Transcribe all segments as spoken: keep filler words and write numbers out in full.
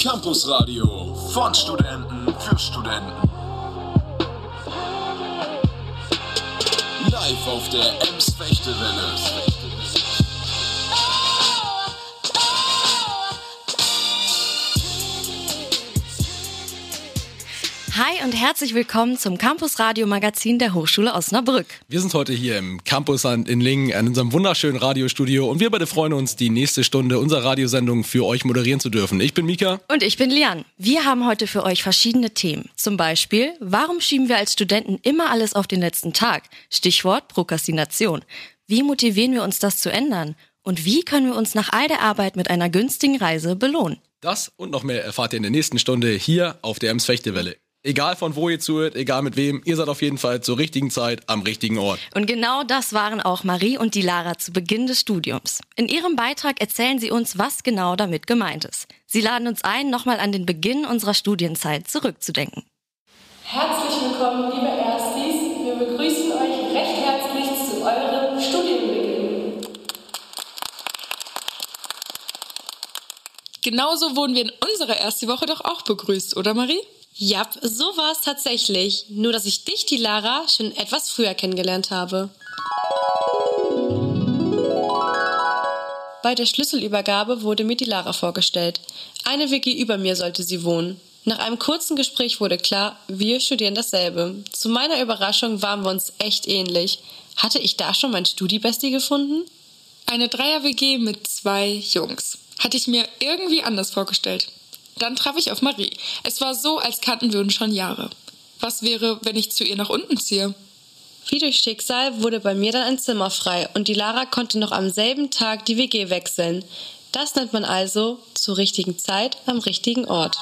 Campus Radio von Studenten für Studenten. Live auf der Ems-Fechtewelle. Hi und herzlich willkommen zum Campus Radio Magazin der Hochschule Osnabrück. Wir sind heute hier im Campus in Lingen in unserem wunderschönen Radiostudio und wir beide freuen uns, die nächste Stunde unserer Radiosendung für euch moderieren zu dürfen. Ich bin Mika. Und ich bin Lian. Wir haben heute für euch verschiedene Themen. Zum Beispiel, warum schieben wir als Studenten immer alles auf den letzten Tag? Stichwort Prokrastination. Wie motivieren wir uns, das zu ändern? Und wie können wir uns nach all der Arbeit mit einer günstigen Reise belohnen? Das und noch mehr erfahrt ihr in der nächsten Stunde hier auf der Ems-Fechtewelle. Egal von wo ihr zuhört, egal mit wem, ihr seid auf jeden Fall zur richtigen Zeit am richtigen Ort. Und genau das waren auch Marie und die Lara zu Beginn des Studiums. In ihrem Beitrag erzählen sie uns, was genau damit gemeint ist. Sie laden uns ein, nochmal an den Beginn unserer Studienzeit zurückzudenken. Herzlich willkommen, liebe Erstis. Wir begrüßen euch recht herzlich zu eurem Studienbeginn. Genauso wurden wir in unserer ersten Woche doch auch begrüßt, oder Marie? Ja, so war es tatsächlich. Nur, dass ich dich, die Lara, schon etwas früher kennengelernt habe. Bei der Schlüsselübergabe wurde mir die Lara vorgestellt. Eine W G über mir sollte sie wohnen. Nach einem kurzen Gespräch wurde klar, wir studieren dasselbe. Zu meiner Überraschung waren wir uns echt ähnlich. Hatte ich da schon mein Studi-Bestie gefunden? Eine Dreier-W G mit zwei Jungs. Hatte ich mir irgendwie anders vorgestellt. Dann traf ich auf Marie. Es war so, als kannten wir uns schon Jahre. Was wäre, wenn ich zu ihr nach unten ziehe? Wie durch Schicksal wurde bei mir dann ein Zimmer frei und die Lara konnte noch am selben Tag die W G wechseln. Das nennt man also zur richtigen Zeit am richtigen Ort.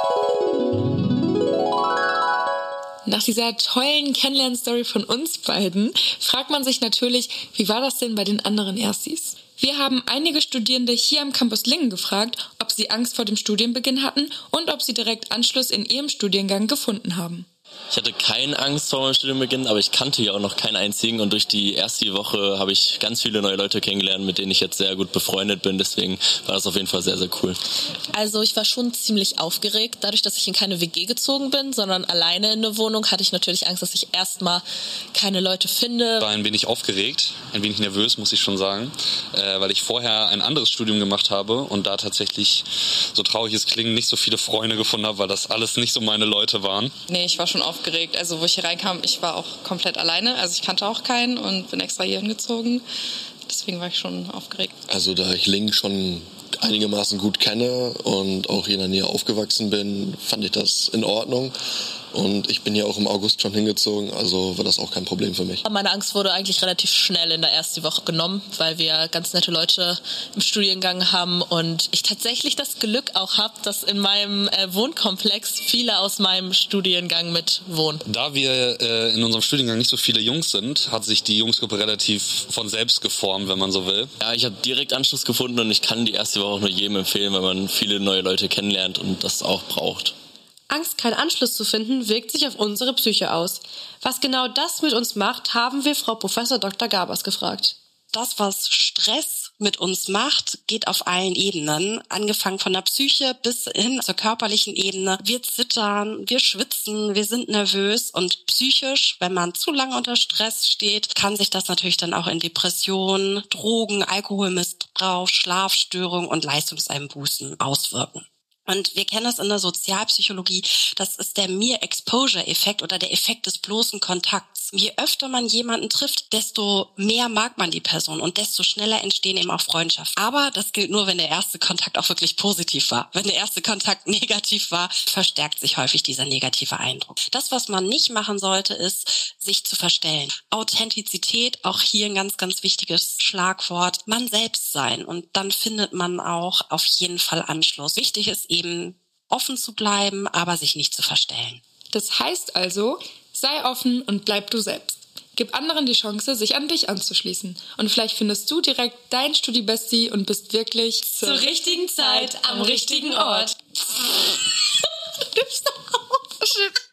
Nach dieser tollen Kennenlern-Story von uns beiden fragt man sich natürlich, wie war das denn bei den anderen Erstis? Wir haben einige Studierende hier am Campus Lingen gefragt, ob sie Angst vor dem Studienbeginn hatten und ob sie direkt Anschluss in ihrem Studiengang gefunden haben. Ich hatte keine Angst vor meinem Studienbeginn, aber ich kannte ja auch noch keinen einzigen und durch die erste Woche habe ich ganz viele neue Leute kennengelernt, mit denen ich jetzt sehr gut befreundet bin, deswegen war das auf jeden Fall sehr, sehr cool. Also ich war schon ziemlich aufgeregt, dadurch, dass ich in keine W G gezogen bin, sondern alleine in eine Wohnung, hatte ich natürlich Angst, dass ich erstmal keine Leute finde. Ich war ein wenig aufgeregt, ein wenig nervös, muss ich schon sagen, äh, weil ich vorher ein anderes Studium gemacht habe und da tatsächlich, so traurig es klingt, nicht so viele Freunde gefunden habe, weil das alles nicht so meine Leute waren. Nee, ich war schon aufgeregt. Also wo ich hier reinkam, ich war auch komplett alleine. Also ich kannte auch keinen und bin extra hier hingezogen. Deswegen war ich schon aufgeregt. Also da ich Lingen schon einigermaßen gut kenne und auch hier in der Nähe aufgewachsen bin, fand ich das in Ordnung. Und ich bin ja auch im August schon hingezogen, also war das auch kein Problem für mich. Meine Angst wurde eigentlich relativ schnell in der ersten Woche genommen, weil wir ganz nette Leute im Studiengang haben und ich tatsächlich das Glück auch habe, dass in meinem äh, Wohnkomplex viele aus meinem Studiengang mit wohnen. Da wir äh, in unserem Studiengang nicht so viele Jungs sind, hat sich die Jungsgruppe relativ von selbst geformt, wenn man so will. Ja, ich habe direkt Anschluss gefunden und ich kann die erste Woche auch nur jedem empfehlen, weil man viele neue Leute kennenlernt und das auch braucht. Angst, keinen Anschluss zu finden, wirkt sich auf unsere Psyche aus. Was genau das mit uns macht, haben wir Frau Professor Doktor Gabers gefragt. Das, was Stress mit uns macht, geht auf allen Ebenen, angefangen von der Psyche bis hin zur körperlichen Ebene. Wir zittern, wir schwitzen, wir sind nervös und psychisch, wenn man zu lange unter Stress steht, kann sich das natürlich dann auch in Depressionen, Drogen, Alkoholmissbrauch, Schlafstörungen und Leistungseinbußen auswirken. Und wir kennen das in der Sozialpsychologie, das ist der Mere-Exposure-Effekt oder der Effekt des bloßen Kontakts. Je öfter man jemanden trifft, desto mehr mag man die Person und desto schneller entstehen eben auch Freundschaften. Aber das gilt nur, wenn der erste Kontakt auch wirklich positiv war. Wenn der erste Kontakt negativ war, verstärkt sich häufig dieser negative Eindruck. Das, was man nicht machen sollte, ist, sich zu verstellen. Authentizität, auch hier ein ganz, ganz wichtiges Schlagwort. Man selbst sein und dann findet man auch auf jeden Fall Anschluss. Wichtig ist eben, offen zu bleiben, aber sich nicht zu verstellen. Das heißt also, sei offen und bleib du selbst. Gib anderen die Chance, sich an dich anzuschließen. Und vielleicht findest du direkt dein Studi-Bestie und bist wirklich zur, zur richtigen Zeit am richtigen Ort.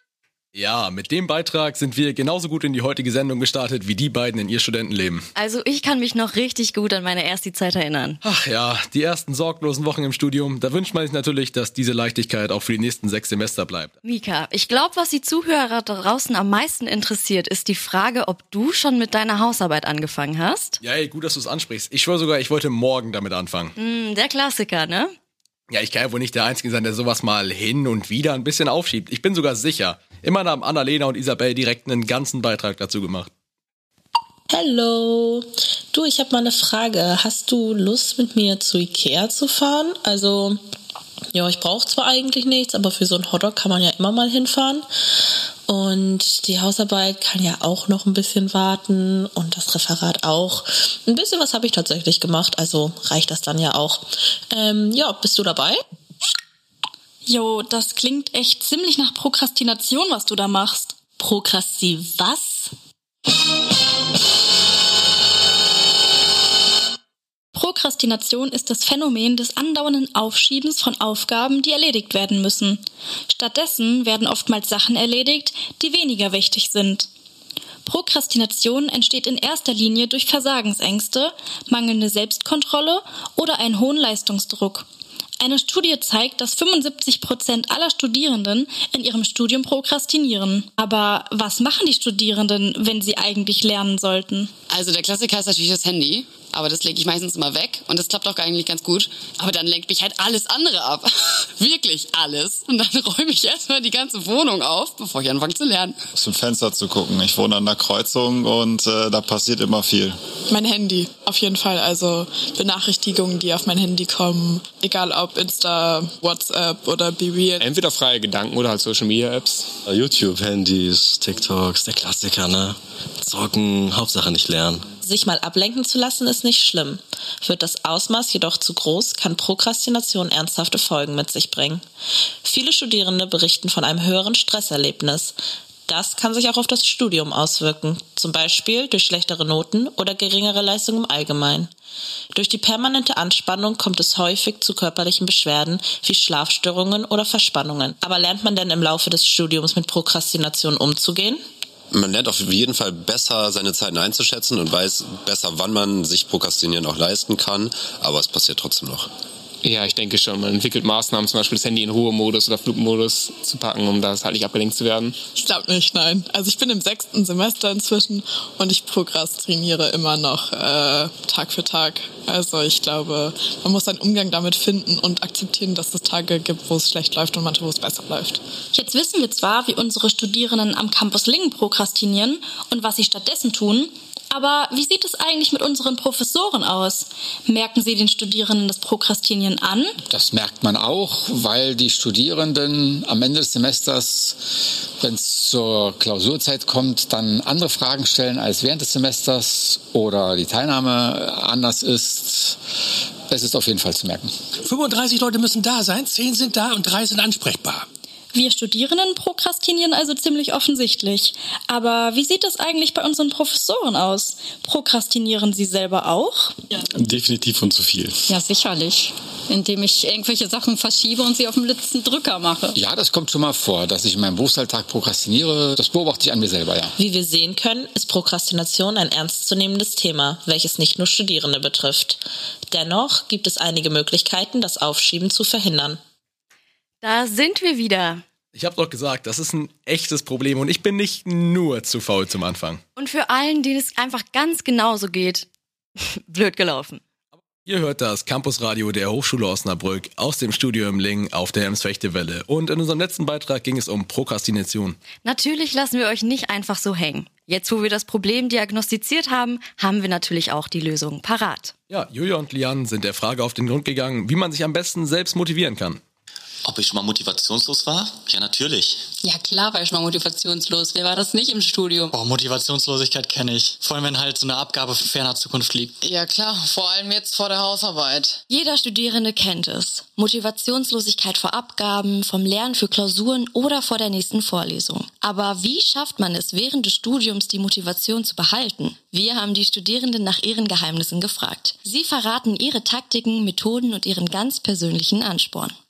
Ja, mit dem Beitrag sind wir genauso gut in die heutige Sendung gestartet wie die beiden in ihr Studentenleben. Also ich kann mich noch richtig gut an meine erste Zeit erinnern. Ach ja, die ersten sorglosen Wochen im Studium, da wünscht man sich natürlich, dass diese Leichtigkeit auch für die nächsten sechs Semester bleibt. Mika, ich glaube, was die Zuhörer da draußen am meisten interessiert, ist die Frage, ob du schon mit deiner Hausarbeit angefangen hast. Ja, ey, gut, dass du es ansprichst. Ich schwöre sogar, ich wollte morgen damit anfangen. Mm, der Klassiker, ne? Ja, ich kann ja wohl nicht der Einzige sein, der sowas mal hin und wieder ein bisschen aufschiebt. Ich bin sogar sicher. Immerhin haben Annalena und Isabel direkt einen ganzen Beitrag dazu gemacht. Hallo. Du, ich habe mal eine Frage. Hast du Lust, mit mir zu Ikea zu fahren? Also, ja, ich brauche zwar eigentlich nichts, aber für so einen Hotdog kann man ja immer mal hinfahren. Und die Hausarbeit kann ja auch noch ein bisschen warten und das Referat auch. Ein bisschen was habe ich tatsächlich gemacht, also reicht das dann ja auch. Ähm, ja, bist du dabei? Jo, das klingt echt ziemlich nach Prokrastination, was du da machst. Prokrasti was? Prokrastination ist das Phänomen des andauernden Aufschiebens von Aufgaben, die erledigt werden müssen. Stattdessen werden oftmals Sachen erledigt, die weniger wichtig sind. Prokrastination entsteht in erster Linie durch Versagensängste, mangelnde Selbstkontrolle oder einen hohen Leistungsdruck. Eine Studie zeigt, dass fünfundsiebzig Prozent aller Studierenden in ihrem Studium prokrastinieren. Aber was machen die Studierenden, wenn sie eigentlich lernen sollten? Also der Klassiker ist natürlich das Handy, aber das lege ich meistens immer weg und das klappt auch eigentlich ganz gut. Aber dann lenkt mich halt alles andere ab. Wirklich alles. Und dann räume ich erstmal die ganze Wohnung auf, bevor ich anfange zu lernen. Aus dem Fenster zu gucken. Ich wohne an der Kreuzung und äh, da passiert immer viel. Mein Handy, auf jeden Fall. Also Benachrichtigungen, die auf mein Handy kommen. Egal ob Insta, WhatsApp oder B B. Entweder freie Gedanken oder halt Social Media Apps. YouTube, Handys, TikToks, der Klassiker, ne? Zocken, Hauptsache nicht lernen. Sich mal ablenken zu lassen ist nicht schlimm. Wird das Ausmaß jedoch zu groß, kann Prokrastination ernsthafte Folgen mit sich bringen. Viele Studierende berichten von einem höheren Stresserlebnis. Das kann sich auch auf das Studium auswirken, zum Beispiel durch schlechtere Noten oder geringere Leistung im Allgemeinen. Durch die permanente Anspannung kommt es häufig zu körperlichen Beschwerden wie Schlafstörungen oder Verspannungen. Aber lernt man denn im Laufe des Studiums mit Prokrastination umzugehen? Man lernt auf jeden Fall besser, seine Zeiten einzuschätzen und weiß besser, wann man sich Prokrastinieren auch leisten kann, aber es passiert trotzdem noch. Ja, ich denke schon. Man entwickelt Maßnahmen, zum Beispiel das Handy in Ruhemodus oder Flugmodus zu packen, um da halt nicht abgelenkt zu werden. Ich glaube nicht, nein. Also ich bin im sechsten Semester inzwischen und ich prokrastiniere immer noch äh, Tag für Tag. Also ich glaube, man muss einen Umgang damit finden und akzeptieren, dass es Tage gibt, wo es schlecht läuft und manche, wo es besser läuft. Jetzt wissen wir zwar, wie unsere Studierenden am Campus Lingen prokrastinieren und was sie stattdessen tun, aber wie sieht es eigentlich mit unseren Professoren aus? Merken sie den Studierenden das Prokrastinieren an? Das merkt man auch, weil die Studierenden am Ende des Semesters, wenn es zur Klausurzeit kommt, dann andere Fragen stellen als während des Semesters oder die Teilnahme anders ist. Es ist auf jeden Fall zu merken. fünfunddreißig Leute müssen da sein, zehn sind da und drei sind ansprechbar. Wir Studierenden prokrastinieren also ziemlich offensichtlich. Aber wie sieht es eigentlich bei unseren Professoren aus? Prokrastinieren sie selber auch? Ja. Definitiv und zu viel. Ja, sicherlich. Indem ich irgendwelche Sachen verschiebe und sie auf dem letzten Drücker mache. Ja, das kommt schon mal vor, dass ich in meinem Berufsalltag prokrastiniere. Das beobachte ich an mir selber, ja. Wie wir sehen können, ist Prokrastination ein ernstzunehmendes Thema, welches nicht nur Studierende betrifft. Dennoch gibt es einige Möglichkeiten, das Aufschieben zu verhindern. Da sind wir wieder. Ich habe doch gesagt, das ist ein echtes Problem und ich bin nicht nur zu faul zum Anfang. Und für allen, denen es einfach ganz genauso geht, blöd gelaufen. Ihr hört das Campusradio der Hochschule Osnabrück aus dem Studio im Lingen auf der Ems-Fechte-Welle. Und in unserem letzten Beitrag ging es um Prokrastination. Natürlich lassen wir euch nicht einfach so hängen. Jetzt, wo wir das Problem diagnostiziert haben, haben wir natürlich auch die Lösung parat. Ja, Julia und Lian sind der Frage auf den Grund gegangen, wie man sich am besten selbst motivieren kann. Ob ich schon mal motivationslos war? Ja, natürlich. Ja, klar war ich mal motivationslos. Wer war das nicht im Studium? Oh, Motivationslosigkeit kenne ich. Vor allem, wenn halt so eine Abgabe für ferner Zukunft liegt. Ja, klar. Vor allem jetzt vor der Hausarbeit. Jeder Studierende kennt es. Motivationslosigkeit vor Abgaben, vom Lernen für Klausuren oder vor der nächsten Vorlesung. Aber wie schafft man es, während des Studiums die Motivation zu behalten? Wir haben die Studierenden nach ihren Geheimnissen gefragt. Sie verraten ihre Taktiken, Methoden und ihren ganz persönlichen Ansporn.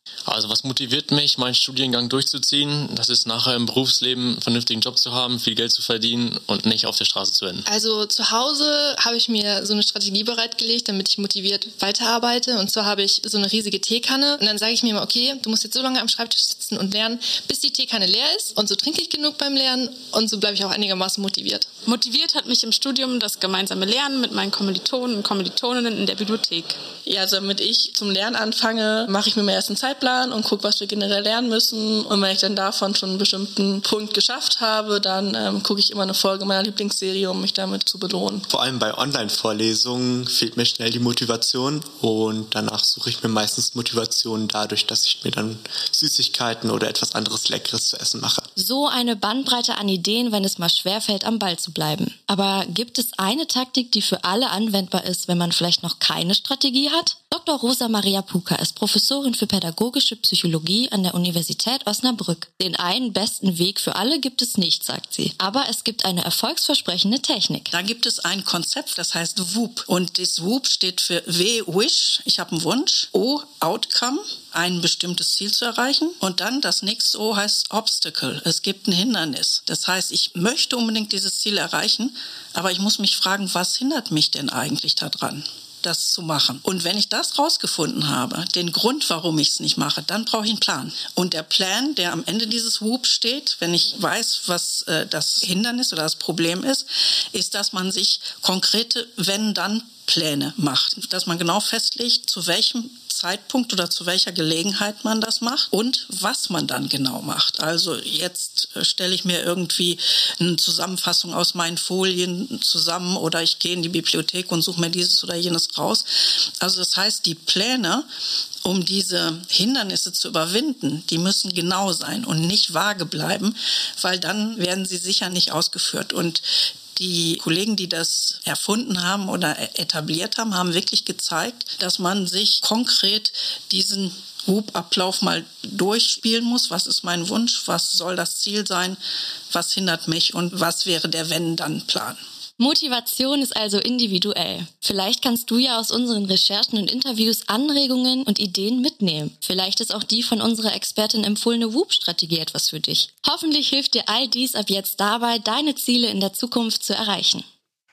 Also was motiviert mich, meinen Studiengang durchzuziehen? Das ist nachher im Berufsleben einen vernünftigen Job zu haben, viel Geld zu verdienen und nicht auf der Straße zu enden. Also zu Hause habe ich mir so eine Strategie bereitgelegt, damit ich motiviert weiterarbeite. Und zwar habe ich so eine riesige Teekanne und dann sage ich mir immer, okay, du musst jetzt so lange am Schreibtisch sitzen und lernen, bis die Teekanne leer ist. Und so trinke ich genug beim Lernen und so bleibe ich auch einigermaßen motiviert. Motiviert hat mich im Studium das gemeinsame Lernen mit meinen Kommilitonen und Kommilitoninnen in der Bibliothek. Ja, also damit ich zum Lernen anfange, mache ich mir erst einen Zeitplan und gucke, was wir generell lernen müssen. Und wenn ich dann davon schon einen bestimmten Punkt geschafft habe, dann ähm, gucke ich immer eine Folge meiner Lieblingsserie, um mich damit zu belohnen. Vor allem bei Online-Vorlesungen fehlt mir schnell die Motivation und danach suche ich mir meistens Motivation dadurch, dass ich mir dann Süßigkeiten oder etwas anderes Leckeres zu essen mache. So eine Bandbreite an Ideen, wenn es mal schwerfällt, am Ball zu bleiben. Aber gibt es eine Taktik, die für alle anwendbar ist, wenn man vielleicht noch keine Strategie hat? Doktor Rosa Maria Puka ist Professorin für pädagogische Psychologie an der Universität Osnabrück. Den einen besten Weg für alle gibt es nicht, sagt sie. Aber es gibt eine erfolgsversprechende Technik. Da gibt es ein Konzept, das heißt W O O P. Und das W O O P steht für W, Wish, ich habe einen Wunsch, O, Outcome, ein bestimmtes Ziel zu erreichen. Und dann das nächste O heißt Obstacle. Es gibt ein Hindernis. Das heißt, ich möchte unbedingt dieses Ziel erreichen, aber ich muss mich fragen, was hindert mich denn eigentlich daran, das zu machen? Und wenn ich das rausgefunden habe, den Grund, warum ich es nicht mache, dann brauche ich einen Plan. Und der Plan, der am Ende dieses W O O P steht, wenn ich weiß, was äh, das Hindernis oder das Problem ist, ist, dass man sich konkrete Wenn-Dann-Pläne macht. Dass man genau festlegt, zu welchem Zeitpunkt oder zu welcher Gelegenheit man das macht und was man dann genau macht. Also jetzt äh, stelle ich mir irgendwie eine Zusammenfassung aus meinen Folien zusammen oder ich gehe in die Bibliothek und suche mir dieses oder jenes raus. Also das heißt, die Pläne, um diese Hindernisse zu überwinden, die müssen genau sein und nicht vage bleiben, weil dann werden sie sicher nicht ausgeführt. Und die Kollegen, die das erfunden haben oder etabliert haben, haben wirklich gezeigt, dass man sich konkret diesen W O O P-Ablauf mal durchspielen muss. Was ist mein Wunsch? Was soll das Ziel sein? Was hindert mich? Und was wäre der Wenn-Dann-Plan? Motivation ist also individuell. Vielleicht kannst du ja aus unseren Recherchen und Interviews Anregungen und Ideen mitnehmen. Vielleicht ist auch die von unserer Expertin empfohlene W O O P-Strategie etwas für dich. Hoffentlich hilft dir all dies ab jetzt dabei, deine Ziele in der Zukunft zu erreichen.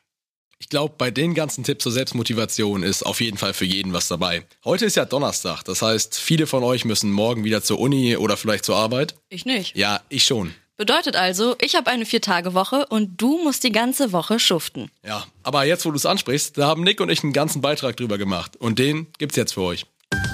Ich glaube, bei den ganzen Tipps zur Selbstmotivation ist auf jeden Fall für jeden was dabei. Heute ist ja Donnerstag, das heißt, viele von euch müssen morgen wieder zur Uni oder vielleicht zur Arbeit. Ich nicht. Ja, ich schon. Bedeutet also, ich habe eine Vier-Tage-Woche und du musst die ganze Woche schuften. Ja, aber jetzt, wo du es ansprichst, da haben Nick und ich einen ganzen Beitrag drüber gemacht. Und den gibt's jetzt für euch.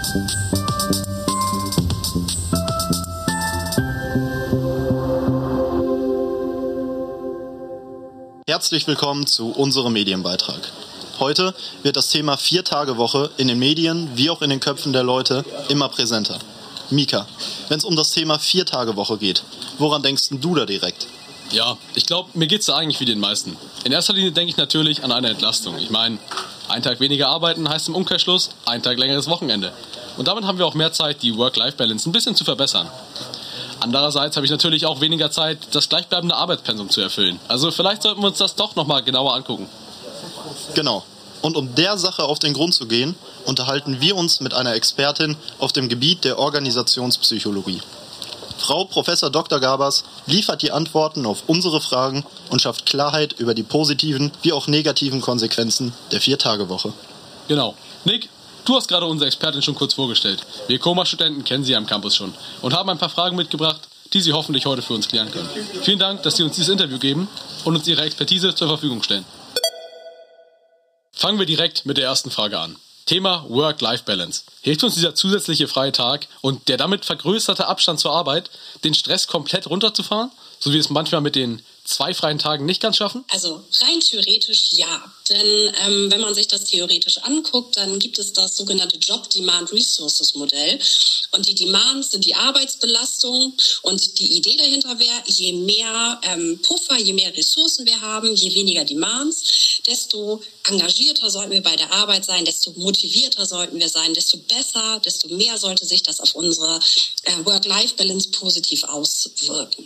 Herzlich willkommen zu unserem Medienbeitrag. Heute wird das Thema Vier-Tage-Woche in den Medien wie auch in den Köpfen der Leute immer präsenter. Mika, wenn es um das Thema Vier-Tage-Woche geht, woran denkst du da direkt? Ja, ich glaube, mir geht's da eigentlich wie den meisten. In erster Linie denke ich natürlich an eine Entlastung. Ich meine, ein Tag weniger arbeiten heißt im Umkehrschluss ein Tag längeres Wochenende. Und damit haben wir auch mehr Zeit, die Work-Life-Balance ein bisschen zu verbessern. Andererseits habe ich natürlich auch weniger Zeit, das gleichbleibende Arbeitspensum zu erfüllen. Also vielleicht sollten wir uns das doch nochmal genauer angucken. Genau. Und um der Sache auf den Grund zu gehen, unterhalten wir uns mit einer Expertin auf dem Gebiet der Organisationspsychologie. Frau Professor Doktor Gabers liefert die Antworten auf unsere Fragen und schafft Klarheit über die positiven wie auch negativen Konsequenzen der Vier-Tage-Woche. Genau. Nick, du hast gerade unsere Expertin schon kurz vorgestellt. Wir Koma-Studenten kennen sie am Campus schon und haben ein paar Fragen mitgebracht, die sie hoffentlich heute für uns klären können. Vielen Dank, dass Sie uns dieses Interview geben und uns Ihre Expertise zur Verfügung stellen. Fangen wir direkt mit der ersten Frage an. Thema Work-Life-Balance. Hilft uns dieser zusätzliche freie Tag und der damit vergrößerte Abstand zur Arbeit, den Stress komplett runterzufahren, so wie wir es manchmal mit den zwei freien Tagen nicht ganz schaffen? Also rein theoretisch ja. Denn ähm, wenn man sich das theoretisch anguckt, dann gibt es das sogenannte Job-Demand-Resources-Modell. Und die Demands sind die Arbeitsbelastung. Und die Idee dahinter wäre, je mehr ähm, Puffer, je mehr Ressourcen wir haben, je weniger Demands, desto engagierter sollten wir bei der Arbeit sein, desto motivierter sollten wir sein, desto besser, desto mehr sollte sich das auf unsere äh, Work-Life-Balance positiv auswirken.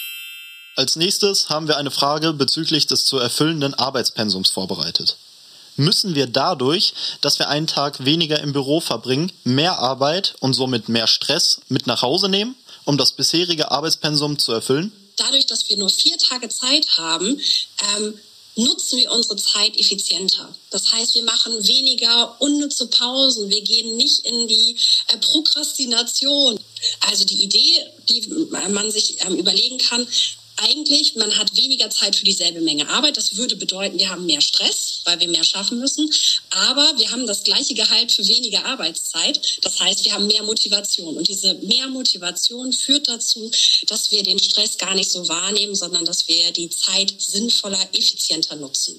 Als nächstes haben wir eine Frage bezüglich des zu erfüllenden Arbeitspensums vorbereitet. Müssen wir dadurch, dass wir einen Tag weniger im Büro verbringen, mehr Arbeit und somit mehr Stress mit nach Hause nehmen, um das bisherige Arbeitspensum zu erfüllen? Dadurch, dass wir nur vier Tage Zeit haben, ähm, nutzen wir unsere Zeit effizienter. Das heißt, wir machen weniger unnütze Pausen. Wir gehen nicht in die äh, Prokrastination. Also die Idee, die man sich ähm, überlegen kann, eigentlich, man hat weniger Zeit für dieselbe Menge Arbeit. Das würde bedeuten, wir haben mehr Stress, weil wir mehr schaffen müssen. Aber wir haben das gleiche Gehalt für weniger Arbeitszeit. Das heißt, wir haben mehr Motivation. Und diese mehr Motivation führt dazu, dass wir den Stress gar nicht so wahrnehmen, sondern dass wir die Zeit sinnvoller, effizienter nutzen.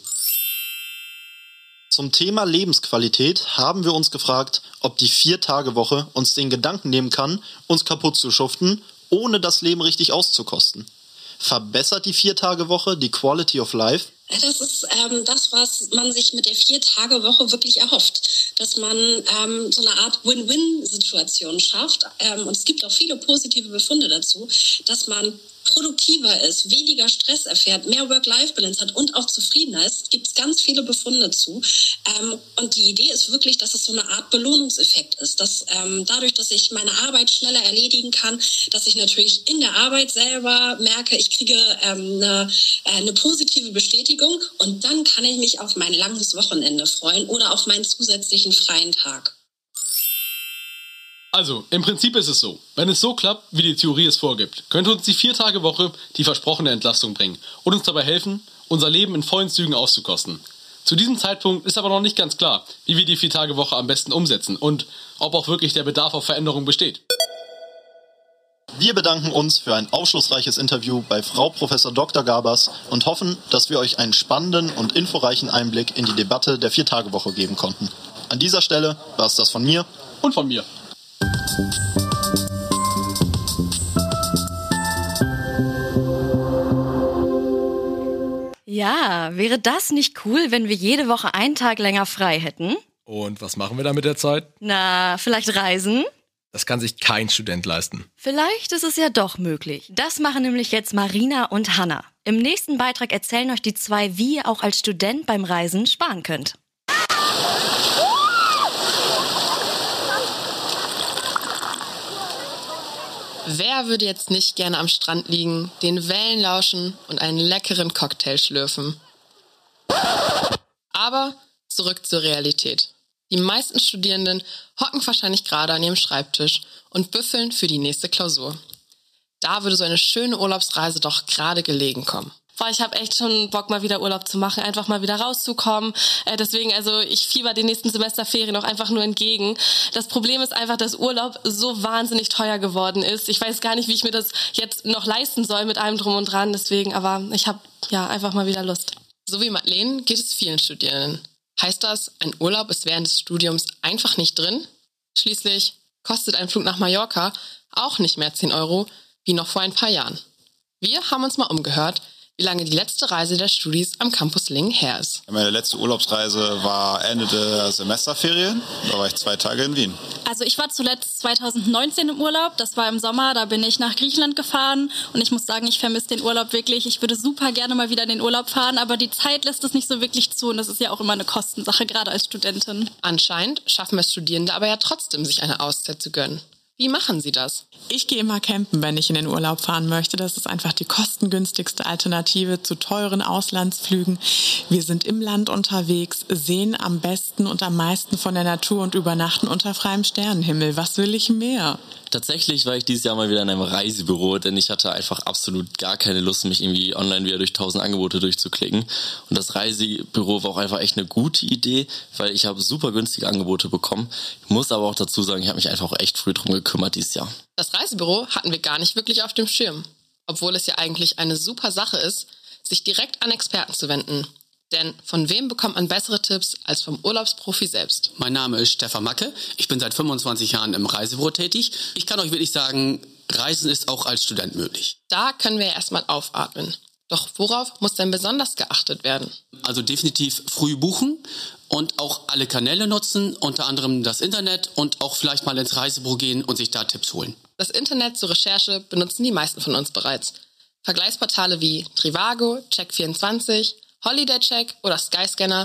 Zum Thema Lebensqualität haben wir uns gefragt, ob die Vier-Tage-Woche uns den Gedanken nehmen kann, uns kaputt zu schuften, ohne das Leben richtig auszukosten. Verbessert die Vier-Tage-Woche die Quality of Life? Das ist ähm, das, was man sich mit der Vier-Tage-Woche wirklich erhofft. Dass man ähm, so eine Art Win-Win-Situation schafft. Ähm, und es gibt auch viele positive Befunde dazu, dass man produktiver ist, weniger Stress erfährt, mehr Work-Life-Balance hat und auch zufriedener ist. Gibt es ganz viele Befunde zu. Ähm, und die Idee ist wirklich, dass es so eine Art Belohnungseffekt ist. Dass ähm, dadurch, dass ich meine Arbeit schneller erledigen kann, dass ich natürlich in der Arbeit selber merke, ich kriege ähm, eine, äh, eine positive Bestätigung und dann kann ich mich auf mein langes Wochenende freuen oder auf meinen zusätzlichen freien Tag. Also, im Prinzip ist es so. Wenn es so klappt, wie die Theorie es vorgibt, könnte uns die Vier-Tage-Woche die versprochene Entlastung bringen und uns dabei helfen, unser Leben in vollen Zügen auszukosten. Zu diesem Zeitpunkt ist aber noch nicht ganz klar, wie wir die Vier-Tage-Woche am besten umsetzen und ob auch wirklich der Bedarf auf Veränderung besteht. Wir bedanken uns für ein aufschlussreiches Interview bei Frau Professor Doktor Gabers und hoffen, dass wir euch einen spannenden und informreichen Einblick in die Debatte der Vier-Tage-Woche geben konnten. An dieser Stelle war es das von mir und von mir. Ja, wäre das nicht cool, wenn wir jede Woche einen Tag länger frei hätten? Und was machen wir da mit der Zeit? Na, vielleicht reisen? Das kann sich kein Student leisten. Vielleicht ist es ja doch möglich. Das machen nämlich jetzt Marina und Hanna. Im nächsten Beitrag erzählen euch die zwei, wie ihr auch als Student beim Reisen sparen könnt. Wer würde jetzt nicht gerne am Strand liegen, den Wellen lauschen und einen leckeren Cocktail schlürfen? Aber zurück zur Realität. Die meisten Studierenden hocken wahrscheinlich gerade an ihrem Schreibtisch und büffeln für die nächste Klausur. Da würde so eine schöne Urlaubsreise doch gerade gelegen kommen. Boah, ich habe echt schon Bock, mal wieder Urlaub zu machen, einfach mal wieder rauszukommen. Äh, deswegen, also ich fieber den nächsten Semesterferien auch einfach nur entgegen. Das Problem ist einfach, dass Urlaub so wahnsinnig teuer geworden ist. Ich weiß gar nicht, wie ich mir das jetzt noch leisten soll mit allem drum und dran. Deswegen, aber ich habe ja einfach mal wieder Lust. So wie Madeleine geht es vielen Studierenden. Heißt das, ein Urlaub ist während des Studiums einfach nicht drin? Schließlich kostet ein Flug nach Mallorca auch nicht mehr zehn Euro wie noch vor ein paar Jahren. Wir haben uns mal umgehört, wie lange die letzte Reise der Studis am Campus Lingen her ist. Meine letzte Urlaubsreise war Ende der Semesterferien. Da war ich zwei Tage in Wien. Also ich war zuletzt zwanzig neunzehn im Urlaub. Das war im Sommer. Da bin ich nach Griechenland gefahren. Und ich muss sagen, ich vermisse den Urlaub wirklich. Ich würde super gerne mal wieder in den Urlaub fahren. Aber die Zeit lässt es nicht so wirklich zu. Und das ist ja auch immer eine Kostensache, gerade als Studentin. Anscheinend schaffen es Studierende aber ja trotzdem, sich eine Auszeit zu gönnen. Wie machen Sie das? Ich gehe immer campen, wenn ich in den Urlaub fahren möchte. Das ist einfach die kostengünstigste Alternative zu teuren Auslandsflügen. Wir sind im Land unterwegs, sehen am besten und am meisten von der Natur und übernachten unter freiem Sternenhimmel. Was will ich mehr? Tatsächlich war ich dieses Jahr mal wieder in einem Reisebüro, denn ich hatte einfach absolut gar keine Lust, mich irgendwie online wieder durch tausend Angebote durchzuklicken. Und das Reisebüro war auch einfach echt eine gute Idee, weil ich habe super günstige Angebote bekommen. Ich muss aber auch dazu sagen, ich habe mich einfach auch echt früh drum gekümmert dieses Jahr. Das Reisebüro hatten wir gar nicht wirklich auf dem Schirm, obwohl es ja eigentlich eine super Sache ist, sich direkt an Experten zu wenden. Denn von wem bekommt man bessere Tipps als vom Urlaubsprofi selbst? Mein Name ist Stefan Macke. Ich bin seit fünfundzwanzig Jahren im Reisebüro tätig. Ich kann euch wirklich sagen, Reisen ist auch als Student möglich. Da können wir erstmal aufatmen. Doch worauf muss denn besonders geachtet werden? Also definitiv früh buchen und auch alle Kanäle nutzen, unter anderem das Internet und auch vielleicht mal ins Reisebüro gehen und sich da Tipps holen. Das Internet zur Recherche benutzen die meisten von uns bereits. Vergleichsportale wie Trivago, Check vierundzwanzig, Holiday Check oder Skyscanner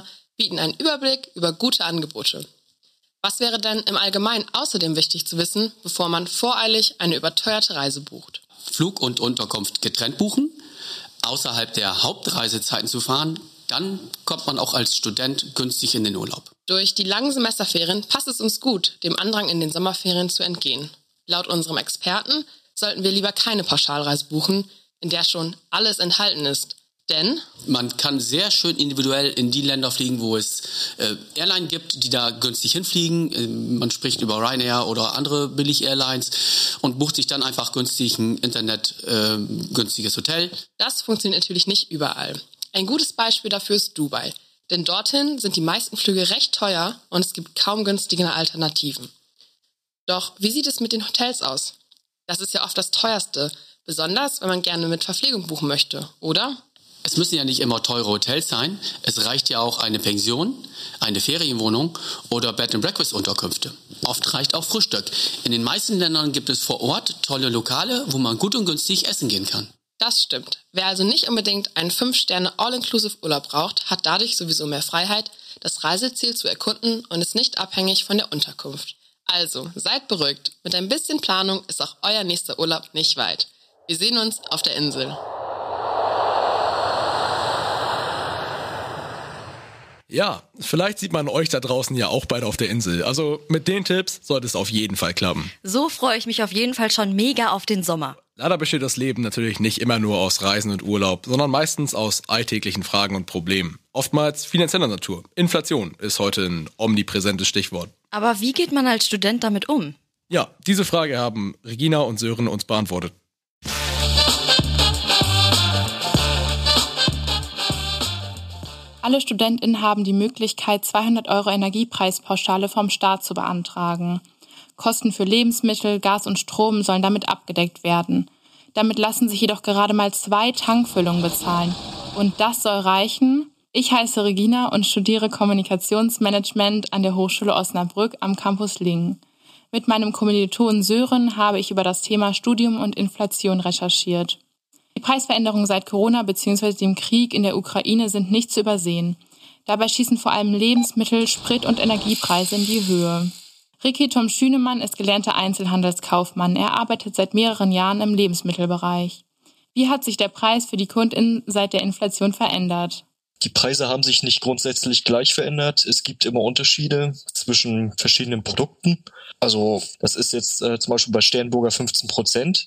bieten einen Überblick über gute Angebote. Was wäre denn im Allgemeinen außerdem wichtig zu wissen, bevor man voreilig eine überteuerte Reise bucht? Flug und Unterkunft getrennt buchen, außerhalb der Hauptreisezeiten zu fahren, dann kommt man auch als Student günstig in den Urlaub. Durch die langen Semesterferien passt es uns gut, dem Andrang in den Sommerferien zu entgehen. Laut unserem Experten sollten wir lieber keine Pauschalreise buchen, in der schon alles enthalten ist. Denn man kann sehr schön individuell in die Länder fliegen, wo es äh, Airline gibt, die da günstig hinfliegen. Äh, man spricht über Ryanair oder andere Billig-Airlines und bucht sich dann einfach günstig ein Internet, äh, günstiges Hotel. Das funktioniert natürlich nicht überall. Ein gutes Beispiel dafür ist Dubai. Denn dorthin sind die meisten Flüge recht teuer und es gibt kaum günstigere Alternativen. Doch wie sieht es mit den Hotels aus? Das ist ja oft das teuerste, besonders wenn man gerne mit Verpflegung buchen möchte, oder? Es müssen ja nicht immer teure Hotels sein. Es reicht ja auch eine Pension, eine Ferienwohnung oder Bed-and-Breakfast-Unterkünfte. Oft reicht auch Frühstück. In den meisten Ländern gibt es vor Ort tolle Lokale, wo man gut und günstig essen gehen kann. Das stimmt. Wer also nicht unbedingt einen fünf Sterne All-Inclusive-Urlaub braucht, hat dadurch sowieso mehr Freiheit, das Reiseziel zu erkunden und ist nicht abhängig von der Unterkunft. Also, seid beruhigt. Mit ein bisschen Planung ist auch euer nächster Urlaub nicht weit. Wir sehen uns auf der Insel. Ja, vielleicht sieht man euch da draußen ja auch bald auf der Insel. Also mit den Tipps sollte es auf jeden Fall klappen. So freue ich mich auf jeden Fall schon mega auf den Sommer. Leider besteht das Leben natürlich nicht immer nur aus Reisen und Urlaub, sondern meistens aus alltäglichen Fragen und Problemen. Oftmals finanzieller Natur. Inflation ist heute ein omnipräsentes Stichwort. Aber wie geht man als Student damit um? Ja, diese Frage haben Regina und Sören uns beantwortet. Alle StudentInnen haben die Möglichkeit, zweihundert Euro Energiepreispauschale vom Staat zu beantragen. Kosten für Lebensmittel, Gas und Strom sollen damit abgedeckt werden. Damit lassen sich jedoch gerade mal zwei Tankfüllungen bezahlen. Und das soll reichen? Ich heiße Regina und studiere Kommunikationsmanagement an der Hochschule Osnabrück am Campus Lingen. Mit meinem Kommilitonen Sören habe ich über das Thema Studium und Inflation recherchiert. Die Preisveränderungen seit Corona bzw. dem Krieg in der Ukraine sind nicht zu übersehen. Dabei schießen vor allem Lebensmittel, Sprit- und Energiepreise in die Höhe. Ricky Tom Schünemann ist gelernter Einzelhandelskaufmann. Er arbeitet seit mehreren Jahren im Lebensmittelbereich. Wie hat sich der Preis für die KundInnen seit der Inflation verändert? Die Preise haben sich nicht grundsätzlich gleich verändert. Es gibt immer Unterschiede zwischen verschiedenen Produkten. Also das ist jetzt äh, zum Beispiel bei Sternburger fünfzehn Prozent.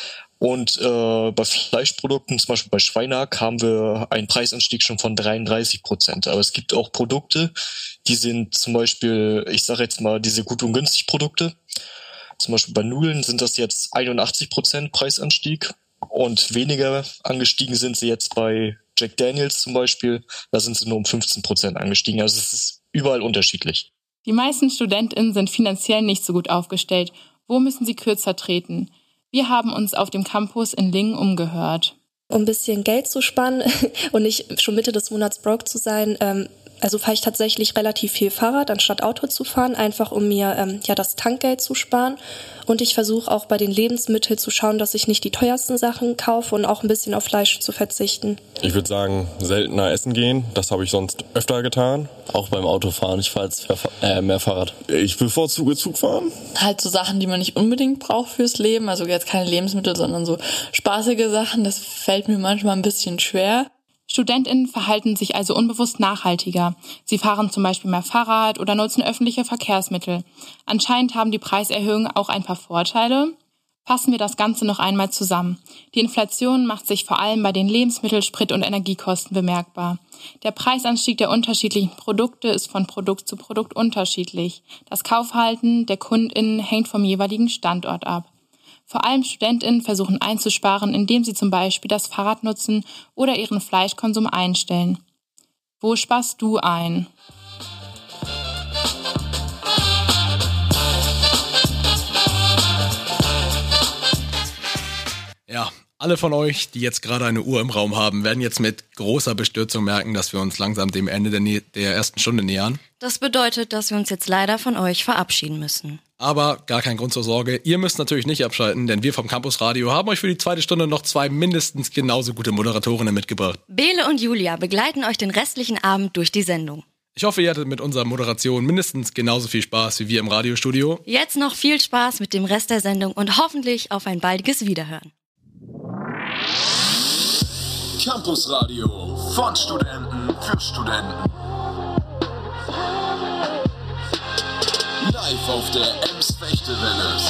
Und äh, bei Fleischprodukten, zum Beispiel bei Schweinehack, haben wir einen Preisanstieg schon von dreiunddreißig Prozent. Aber es gibt auch Produkte, die sind zum Beispiel, ich sage jetzt mal, diese gut und günstig Produkte. Zum Beispiel bei Nudeln sind das jetzt einundachtzig Prozent Preisanstieg. Und weniger angestiegen sind sie jetzt bei Jack Daniels zum Beispiel. Da sind sie nur um fünfzehn Prozent angestiegen. Also es ist überall unterschiedlich. Die meisten StudentInnen sind finanziell nicht so gut aufgestellt. Wo müssen sie kürzer treten? Wir haben uns auf dem Campus in Lingen umgehört. Um ein bisschen Geld zu sparen und nicht schon Mitte des Monats broke zu sein, ähm, also fahre ich tatsächlich relativ viel Fahrrad, anstatt Auto zu fahren, einfach um mir ähm, ja das Tankgeld zu sparen. Und ich versuche auch bei den Lebensmitteln zu schauen, dass ich nicht die teuersten Sachen kaufe und auch ein bisschen auf Fleisch zu verzichten. Ich würde sagen, seltener essen gehen. Das habe ich sonst öfter getan. Auch beim Autofahren. Ich fahre jetzt mehr, mehr Fahrrad. Ich bevorzuge Zug fahren. Halt so Sachen, die man nicht unbedingt braucht fürs Leben. Also jetzt keine Lebensmittel, sondern so spaßige Sachen. Das fällt mir manchmal ein bisschen schwer. StudentInnen verhalten sich also unbewusst nachhaltiger. Sie fahren zum Beispiel mehr Fahrrad oder nutzen öffentliche Verkehrsmittel. Anscheinend haben die Preiserhöhungen auch ein paar Vorteile. Fassen wir das Ganze noch einmal zusammen. Die Inflation macht sich vor allem bei den Lebensmittel-, Sprit- und Energiekosten bemerkbar. Der Preisanstieg der unterschiedlichen Produkte ist von Produkt zu Produkt unterschiedlich. Das Kaufverhalten der KundInnen hängt vom jeweiligen Standort ab. Vor allem StudentInnen versuchen einzusparen, indem sie zum Beispiel das Fahrrad nutzen oder ihren Fleischkonsum einstellen. Wo sparst du ein? Ja, alle von euch, die jetzt gerade eine Uhr im Raum haben, werden jetzt mit großer Bestürzung merken, dass wir uns langsam dem Ende der, Nä- der ersten Stunde nähern. Das bedeutet, dass wir uns jetzt leider von euch verabschieden müssen. Aber gar kein Grund zur Sorge. Ihr müsst natürlich nicht abschalten, denn wir vom Campus Radio haben euch für die zweite Stunde noch zwei mindestens genauso gute Moderatorinnen mitgebracht. Bele und Julia begleiten euch den restlichen Abend durch die Sendung. Ich hoffe, ihr hattet mit unserer Moderation mindestens genauso viel Spaß wie wir im Radiostudio. Jetzt noch viel Spaß mit dem Rest der Sendung und hoffentlich auf ein baldiges Wiederhören. Campus Radio von Studenten für Studenten. Live auf der Ems-Fechtewelle.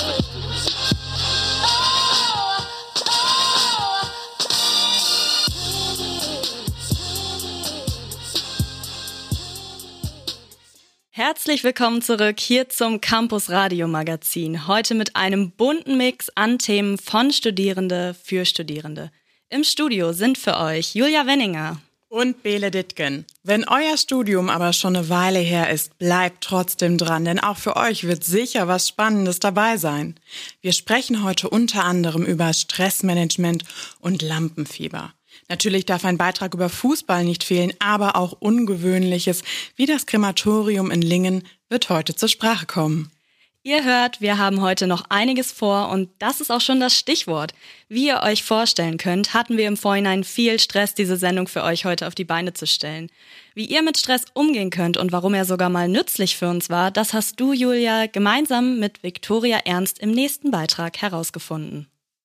Herzlich willkommen zurück hier zum Campus Radio Magazin. Heute mit einem bunten Mix an Themen von Studierende für Studierende. Im Studio sind für euch Julia Wenninger und Bele Dittgen. Wenn euer Studium aber schon eine Weile her ist, bleibt trotzdem dran, denn auch für euch wird sicher was Spannendes dabei sein. Wir sprechen heute unter anderem über Stressmanagement und Lampenfieber. Natürlich darf ein Beitrag über Fußball nicht fehlen, aber auch Ungewöhnliches wie das Krematorium in Lingen wird heute zur Sprache kommen. Ihr hört, wir haben heute noch einiges vor und das ist auch schon das Stichwort. Wie ihr euch vorstellen könnt, hatten wir im Vorhinein viel Stress, diese Sendung für euch heute auf die Beine zu stellen. Wie ihr mit Stress umgehen könnt und warum er sogar mal nützlich für uns war, das hast du, Julia, gemeinsam mit Viktoria Ernst im nächsten Beitrag herausgefunden.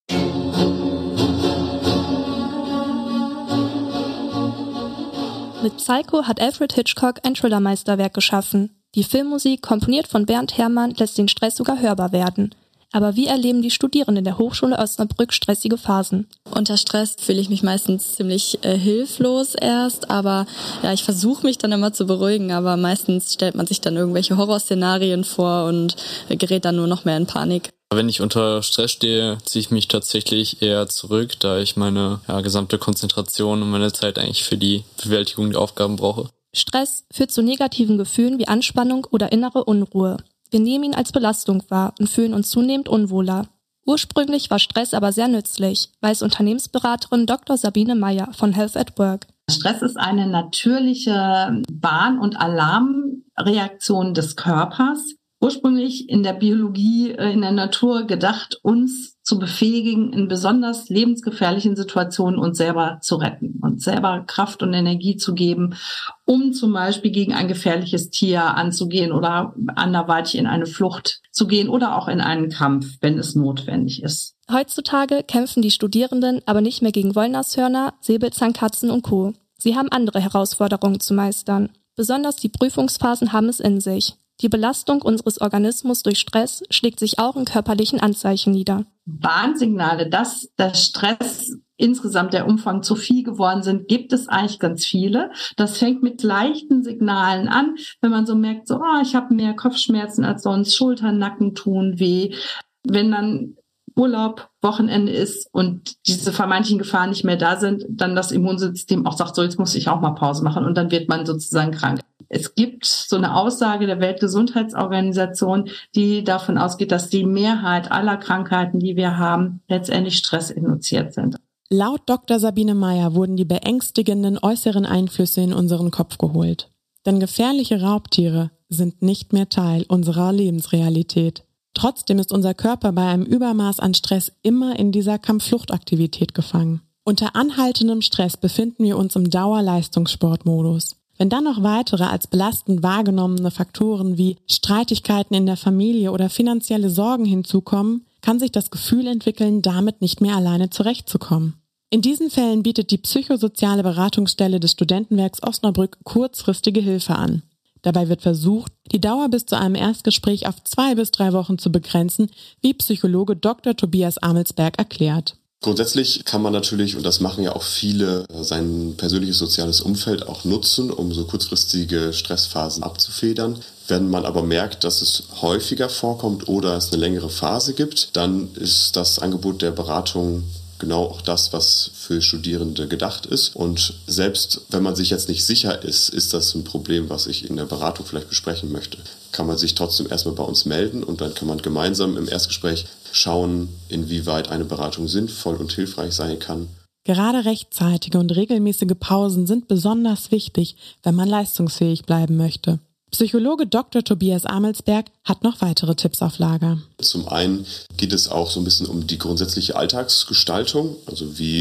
Mit Psycho hat Alfred Hitchcock ein Thrillermeisterwerk geschaffen. Die Filmmusik, komponiert von Bernd Herrmann, lässt den Stress sogar hörbar werden. Aber wie erleben die Studierenden der Hochschule Osnabrück stressige Phasen? Unter Stress fühle ich mich meistens ziemlich äh, hilflos erst, aber ja, ich versuche mich dann immer zu beruhigen, aber meistens stellt man sich dann irgendwelche Horrorszenarien vor und äh, gerät dann nur noch mehr in Panik. Wenn ich unter Stress stehe, ziehe ich mich tatsächlich eher zurück, da ich meine ja, gesamte Konzentration und meine Zeit eigentlich für die Bewältigung der Aufgaben brauche. Stress führt zu negativen Gefühlen wie Anspannung oder innere Unruhe. Wir nehmen ihn als Belastung wahr und fühlen uns zunehmend unwohler. Ursprünglich war Stress aber sehr nützlich, weiß Unternehmensberaterin Doktor Sabine Meyer von Health at Work. Stress ist eine natürliche Warn- und Alarmreaktion des Körpers. Ursprünglich in der Biologie, in der Natur gedacht, uns zu befähigen, in besonders lebensgefährlichen Situationen uns selber zu retten und selber Kraft und Energie zu geben, um zum Beispiel gegen ein gefährliches Tier anzugehen oder anderweitig in eine Flucht zu gehen oder auch in einen Kampf, wenn es notwendig ist. Heutzutage kämpfen die Studierenden aber nicht mehr gegen Wollnashörner, Säbelzahnkatzen und Co. Sie haben andere Herausforderungen zu meistern. Besonders die Prüfungsphasen haben es in sich. Die Belastung unseres Organismus durch Stress schlägt sich auch in körperlichen Anzeichen nieder. Warnsignale, dass der Stress insgesamt der Umfang zu viel geworden sind, gibt es eigentlich ganz viele. Das fängt mit leichten Signalen an, wenn man so merkt, so, oh, ich habe mehr Kopfschmerzen als sonst, Schultern, Nacken tun weh. Wenn dann Urlaub, Wochenende ist und diese vermeintlichen Gefahren nicht mehr da sind, dann das Immunsystem auch sagt, so, jetzt muss ich auch mal Pause machen und dann wird man sozusagen krank. Es gibt so eine Aussage der Weltgesundheitsorganisation, die davon ausgeht, dass die Mehrheit aller Krankheiten, die wir haben, letztendlich stressinduziert sind. Laut Doktor Sabine Meyer wurden die beängstigenden äußeren Einflüsse in unseren Kopf geholt. Denn gefährliche Raubtiere sind nicht mehr Teil unserer Lebensrealität. Trotzdem ist unser Körper bei einem Übermaß an Stress immer in dieser Kampf-Flucht-Aktivität gefangen. Unter anhaltendem Stress befinden wir uns im Dauerleistungssportmodus. Wenn dann noch weitere als belastend wahrgenommene Faktoren wie Streitigkeiten in der Familie oder finanzielle Sorgen hinzukommen, kann sich das Gefühl entwickeln, damit nicht mehr alleine zurechtzukommen. In diesen Fällen bietet die psychosoziale Beratungsstelle des Studentenwerks Osnabrück kurzfristige Hilfe an. Dabei wird versucht, die Dauer bis zu einem Erstgespräch auf zwei bis drei Wochen zu begrenzen, wie Psychologe Doktor Tobias Amelsberg erklärt. Grundsätzlich kann man natürlich, und das machen ja auch viele, sein persönliches soziales Umfeld auch nutzen, um so kurzfristige Stressphasen abzufedern. Wenn man aber merkt, dass es häufiger vorkommt oder es eine längere Phase gibt, dann ist das Angebot der Beratung genau auch das, was für Studierende gedacht ist. Und selbst wenn man sich jetzt nicht sicher ist, ist das ein Problem, was ich in der Beratung vielleicht besprechen möchte, kann man sich trotzdem erstmal bei uns melden und dann kann man gemeinsam im Erstgespräch schauen, inwieweit eine Beratung sinnvoll und hilfreich sein kann. Gerade rechtzeitige und regelmäßige Pausen sind besonders wichtig, wenn man leistungsfähig bleiben möchte. Psychologe Doktor Tobias Amelsberg hat noch weitere Tipps auf Lager. Zum einen geht es auch so ein bisschen um die grundsätzliche Alltagsgestaltung, also wie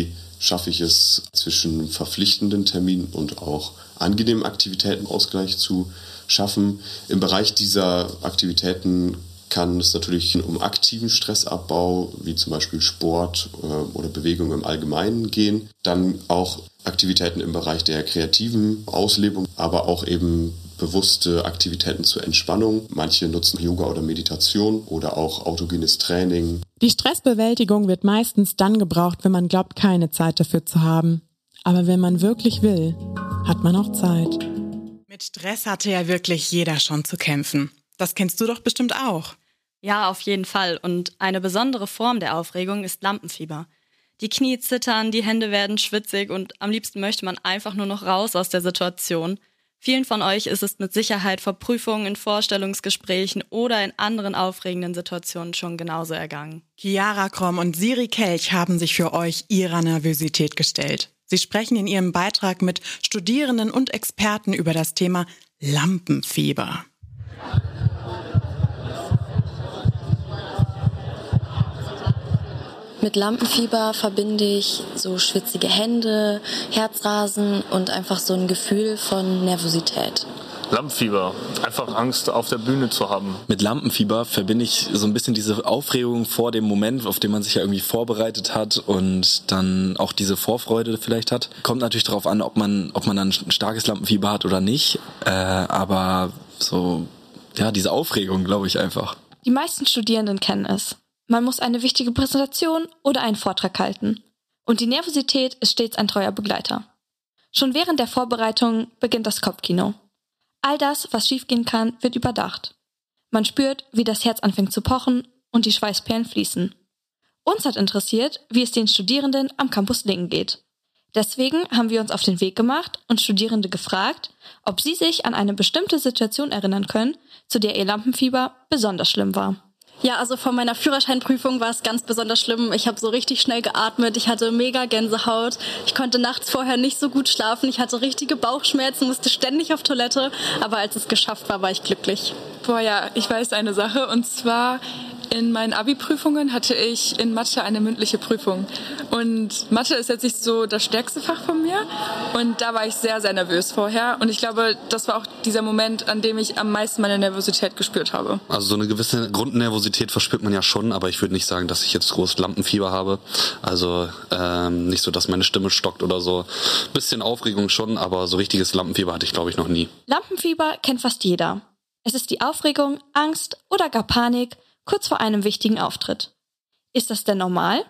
schaffe ich es, zwischen verpflichtenden Terminen und auch angenehmen Aktivitäten Ausgleich zu schaffen. Im Bereich dieser Aktivitäten kann es natürlich um aktiven Stressabbau, wie zum Beispiel Sport oder Bewegung im Allgemeinen gehen. Dann auch Aktivitäten im Bereich der kreativen Auslebung, aber auch eben bewusste Aktivitäten zur Entspannung. Manche nutzen Yoga oder Meditation oder auch autogenes Training. Die Stressbewältigung wird meistens dann gebraucht, wenn man glaubt, keine Zeit dafür zu haben. Aber wenn man wirklich will, hat man auch Zeit. Mit Stress hatte ja wirklich jeder schon zu kämpfen. Das kennst du doch bestimmt auch. Ja, auf jeden Fall. Und eine besondere Form der Aufregung ist Lampenfieber. Die Knie zittern, die Hände werden schwitzig und am liebsten möchte man einfach nur noch raus aus der Situation. Vielen von euch ist es mit Sicherheit vor Prüfungen, in Vorstellungsgesprächen oder in anderen aufregenden Situationen schon genauso ergangen. Chiara Kromm und Siri Kelch haben sich für euch ihrer Nervosität gestellt. Sie sprechen in ihrem Beitrag mit Studierenden und Experten über das Thema Lampenfieber. Mit Lampenfieber verbinde ich so schwitzige Hände, Herzrasen und einfach so ein Gefühl von Nervosität. Lampenfieber, einfach Angst auf der Bühne zu haben. Mit Lampenfieber verbinde ich so ein bisschen diese Aufregung vor dem Moment, auf den man sich ja irgendwie vorbereitet hat und dann auch diese Vorfreude vielleicht hat. Kommt natürlich darauf an, ob man, ob man dann ein starkes Lampenfieber hat oder nicht, äh, aber so, ja, diese Aufregung, glaube ich einfach. Die meisten Studierenden kennen es. Man muss eine wichtige Präsentation oder einen Vortrag halten. Und die Nervosität ist stets ein treuer Begleiter. Schon während der Vorbereitung beginnt das Kopfkino. All das, was schiefgehen kann, wird überdacht. Man spürt, wie das Herz anfängt zu pochen und die Schweißperlen fließen. Uns hat interessiert, wie es den Studierenden am Campus Lingen geht. Deswegen haben wir uns auf den Weg gemacht und Studierende gefragt, ob sie sich an eine bestimmte Situation erinnern können, zu der ihr Lampenfieber besonders schlimm war. Ja, also vor meiner Führerscheinprüfung war es ganz besonders schlimm. Ich habe so richtig schnell geatmet, ich hatte mega Gänsehaut. Ich konnte nachts vorher nicht so gut schlafen, ich hatte richtige Bauchschmerzen, musste ständig auf Toilette. Aber als es geschafft war, war ich glücklich. Boah, ja, ich weiß eine Sache und zwar in meinen Abi-Prüfungen hatte ich in Mathe eine mündliche Prüfung. Und Mathe ist jetzt nicht so das stärkste Fach von mir. Und da war ich sehr, sehr nervös vorher. Und ich glaube, das war auch dieser Moment, an dem ich am meisten meine Nervosität gespürt habe. Also so eine gewisse Grundnervosität verspürt man ja schon, aber ich würde nicht sagen, dass ich jetzt groß Lampenfieber habe. Also ähm, nicht so, dass meine Stimme stockt oder so. Bisschen Aufregung schon, aber so richtiges Lampenfieber hatte ich, glaube ich, noch nie. Lampenfieber kennt fast jeder. Es ist die Aufregung, Angst oder gar Panik kurz vor einem wichtigen Auftritt. Ist das denn normal?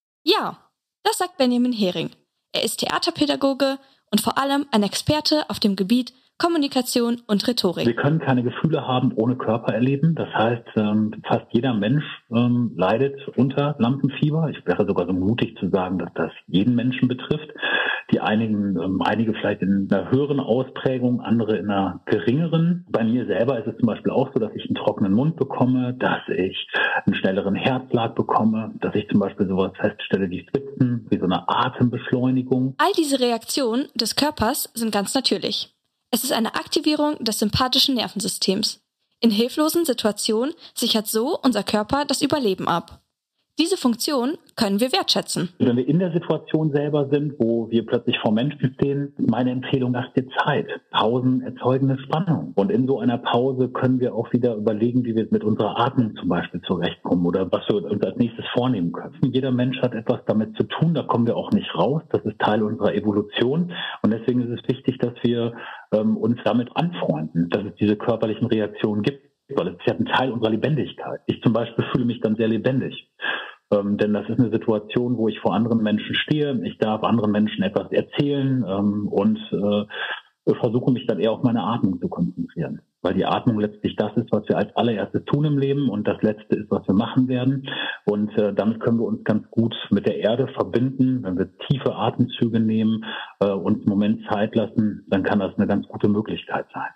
Ja, das sagt Benjamin Hering. Er ist Theaterpädagoge und vor allem ein Experte auf dem Gebiet Kommunikation und Rhetorik. Wir können keine Gefühle haben ohne Körper erleben. Das heißt, fast jeder Mensch leidet unter Lampenfieber. Ich wäre sogar so mutig zu sagen, dass das jeden Menschen betrifft. Die einigen, einige vielleicht in einer höheren Ausprägung, andere in einer geringeren. Bei mir selber ist es zum Beispiel auch so, dass ich einen trockenen Mund bekomme, dass ich einen schnelleren Herzschlag bekomme, dass ich zum Beispiel sowas feststelle wie Schwitzen, wie so eine Atembeschleunigung. All diese Reaktionen des Körpers sind ganz natürlich. Es ist eine Aktivierung des sympathischen Nervensystems. In hilflosen Situationen sichert so unser Körper das Überleben ab. Diese Funktion können wir wertschätzen. Wenn wir in der Situation selber sind, wo wir plötzlich vor Menschen stehen, meine Empfehlung, lasst dir Zeit. Pausen erzeugen eine Spannung. Und in so einer Pause können wir auch wieder überlegen, wie wir mit unserer Atmung zum Beispiel zurechtkommen oder was wir uns als nächstes vornehmen können. Jeder Mensch hat etwas damit zu tun, da kommen wir auch nicht raus. Das ist Teil unserer Evolution. Und deswegen ist es wichtig, dass wir ähm, uns damit anfreunden, dass es diese körperlichen Reaktionen gibt. Weil es ist ja ein Teil unserer Lebendigkeit. Ich zum Beispiel fühle mich dann sehr lebendig. Ähm, denn das ist eine Situation, wo ich vor anderen Menschen stehe. Ich darf anderen Menschen etwas erzählen ähm, und äh, versuche mich dann eher auf meine Atmung zu konzentrieren. Weil die Atmung letztlich das ist, was wir als allererstes tun im Leben und das Letzte ist, was wir machen werden. Und äh, damit können wir uns ganz gut mit der Erde verbinden. Wenn wir tiefe Atemzüge nehmen, äh, uns einen Moment Zeit lassen, dann kann das eine ganz gute Möglichkeit sein.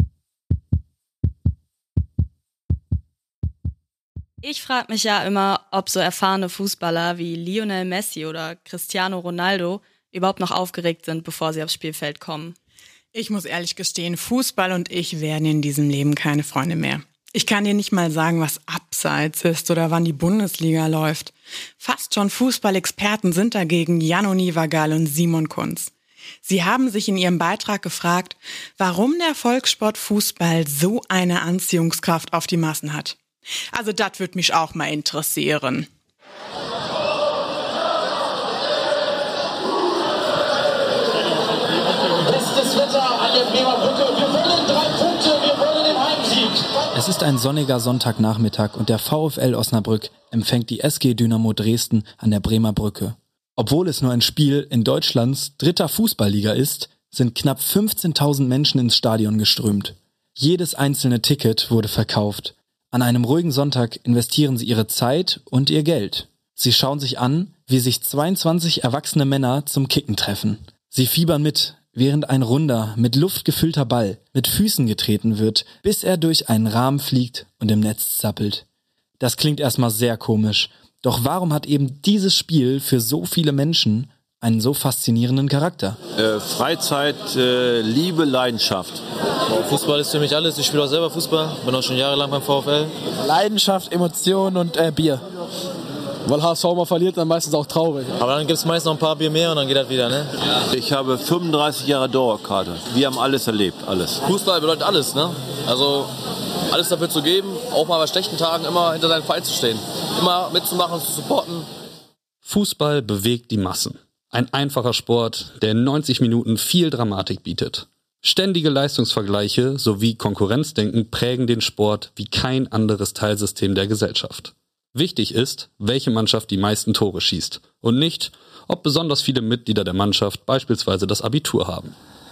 Ich frage mich ja immer, ob so erfahrene Fußballer wie Lionel Messi oder Cristiano Ronaldo überhaupt noch aufgeregt sind, bevor sie aufs Spielfeld kommen. Ich muss ehrlich gestehen, Fußball und ich werden in diesem Leben keine Freunde mehr. Ich kann dir nicht mal sagen, was Abseits ist oder wann die Bundesliga läuft. Fast schon Fußballexperten sind dagegen Janoni Vagal und Simon Kunz. Sie haben sich in ihrem Beitrag gefragt, warum der Volkssport Fußball so eine Anziehungskraft auf die Massen hat. Also das würde mich auch mal interessieren. Bestes Wetter an der Bremer Brücke. Wir wollen drei Punkte, wir wollen den Heimsieg. Es ist ein sonniger Sonntagnachmittag und der VfL Osnabrück empfängt die S G Dynamo Dresden an der Bremer Brücke. Obwohl es nur ein Spiel in Deutschlands dritter Fußballliga ist, sind knapp fünfzehntausend Menschen ins Stadion geströmt. Jedes einzelne Ticket wurde verkauft. An einem ruhigen Sonntag investieren sie ihre Zeit und ihr Geld. Sie schauen sich an, wie sich zweiundzwanzig erwachsene Männer zum Kicken treffen. Sie fiebern mit, während ein runder, mit Luft gefüllter Ball mit Füßen getreten wird, bis er durch einen Rahmen fliegt und im Netz zappelt. Das klingt erstmal sehr komisch. Doch warum hat eben dieses Spiel für so viele Menschen einen so faszinierenden Charakter? Äh, Freizeit, äh, Liebe, Leidenschaft. Fußball ist für mich alles. Ich spiele auch selber Fußball, bin auch schon jahrelang beim VfL. Leidenschaft, Emotion und äh, Bier. Weil H S V mal verliert, dann meistens auch traurig. Aber dann gibt es meist noch ein paar Bier mehr und dann geht das wieder, ne? Ich habe fünfunddreißig Jahre Dauerkarte. Wir haben alles erlebt, alles. Fußball bedeutet alles, ne? Also alles dafür zu geben, auch mal bei schlechten Tagen immer hinter seinem Verein zu stehen. Immer mitzumachen, zu supporten. Fußball bewegt die Massen. Ein einfacher Sport, der in neunzig Minuten viel Dramatik bietet. Ständige Leistungsvergleiche sowie Konkurrenzdenken prägen den Sport wie kein anderes Teilsystem der Gesellschaft. Wichtig ist, welche Mannschaft die meisten Tore schießt und nicht, ob besonders viele Mitglieder der Mannschaft beispielsweise das Abitur haben.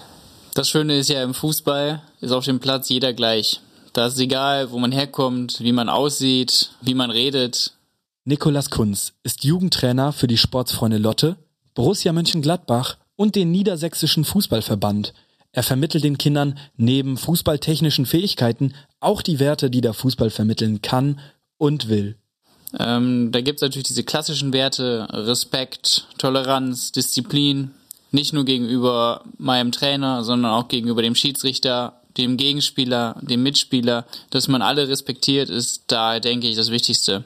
Das Schöne ist ja, im Fußball ist auf dem Platz jeder gleich. Da ist egal, wo man herkommt, wie man aussieht, wie man redet. Nikolas Kunz ist Jugendtrainer für die Sportsfreunde Lotte, Borussia Mönchengladbach und den Niedersächsischen Fußballverband. Er vermittelt den Kindern neben fußballtechnischen Fähigkeiten auch die Werte, die der Fußball vermitteln kann und will. Ähm, da gibt es natürlich diese klassischen Werte, Respekt, Toleranz, Disziplin, nicht nur gegenüber meinem Trainer, sondern auch gegenüber dem Schiedsrichter, dem Gegenspieler, dem Mitspieler. Dass man alle respektiert, ist da, denke ich, das Wichtigste.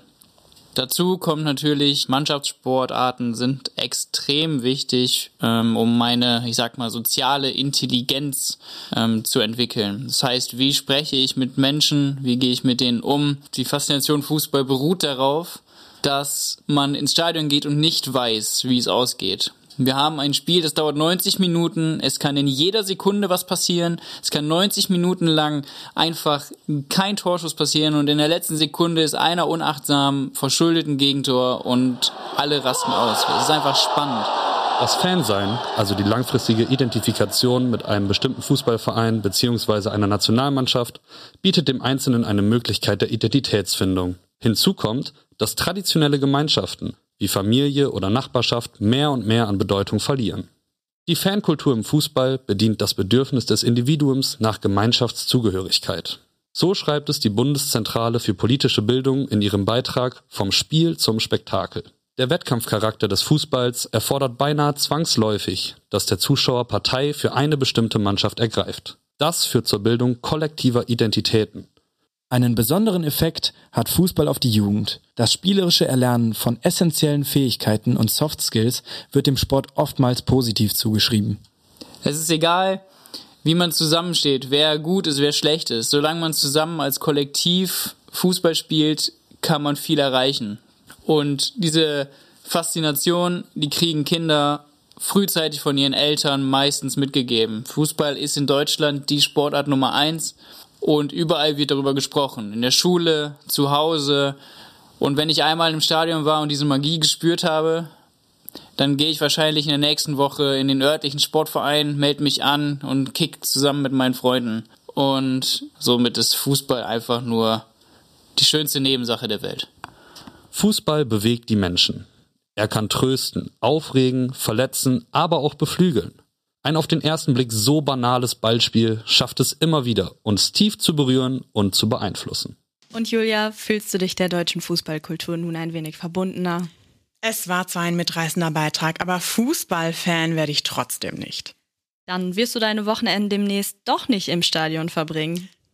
Dazu kommt natürlich, Mannschaftssportarten sind extrem wichtig, ähm, um meine, ich sag mal, soziale Intelligenz ähm, zu entwickeln. Das heißt, wie spreche ich mit Menschen, wie gehe ich mit denen um? Die Faszination Fußball beruht darauf, dass man ins Stadion geht und nicht weiß, wie es ausgeht. Wir haben ein Spiel, das dauert neunzig Minuten, es kann in jeder Sekunde was passieren, es kann neunzig Minuten lang einfach kein Torschuss passieren und in der letzten Sekunde ist einer unachtsam, verschuldet ein Gegentor und alle rasten aus. Es ist einfach spannend. Das Fansein, also die langfristige Identifikation mit einem bestimmten Fußballverein bzw. einer Nationalmannschaft, bietet dem Einzelnen eine Möglichkeit der Identitätsfindung. Hinzu kommt, dass traditionelle Gemeinschaften wie Familie oder Nachbarschaft mehr und mehr an Bedeutung verlieren. Die Fankultur im Fußball bedient das Bedürfnis des Individuums nach Gemeinschaftszugehörigkeit. So schreibt es die Bundeszentrale für politische Bildung in ihrem Beitrag Vom Spiel zum Spektakel. Der Wettkampfcharakter des Fußballs erfordert beinahe zwangsläufig, dass der Zuschauer Partei für eine bestimmte Mannschaft ergreift. Das führt zur Bildung kollektiver Identitäten. Einen besonderen Effekt hat Fußball auf die Jugend. Das spielerische Erlernen von essentiellen Fähigkeiten und Soft Skills wird dem Sport oftmals positiv zugeschrieben. Es ist egal, wie man zusammensteht, wer gut ist, wer schlecht ist. Solange man zusammen als Kollektiv Fußball spielt, kann man viel erreichen. Und diese Faszination, die kriegen Kinder frühzeitig von ihren Eltern meistens mitgegeben. Fußball ist in Deutschland die Sportart Nummer eins. Und überall wird darüber gesprochen. In der Schule, zu Hause. Und wenn ich einmal im Stadion war und diese Magie gespürt habe, dann gehe ich wahrscheinlich in der nächsten Woche in den örtlichen Sportverein, melde mich an und kick zusammen mit meinen Freunden. Und somit ist Fußball einfach nur die schönste Nebensache der Welt. Fußball bewegt die Menschen. Er kann trösten, aufregen, verletzen, aber auch beflügeln. Ein auf den ersten Blick so banales Ballspiel schafft es immer wieder, uns tief zu berühren und zu beeinflussen. Und Julia, fühlst du dich der deutschen Fußballkultur nun ein wenig verbundener? Es war zwar ein mitreißender Beitrag, aber Fußballfan werde ich trotzdem nicht. Dann wirst du deine Wochenenden demnächst doch nicht im Stadion verbringen.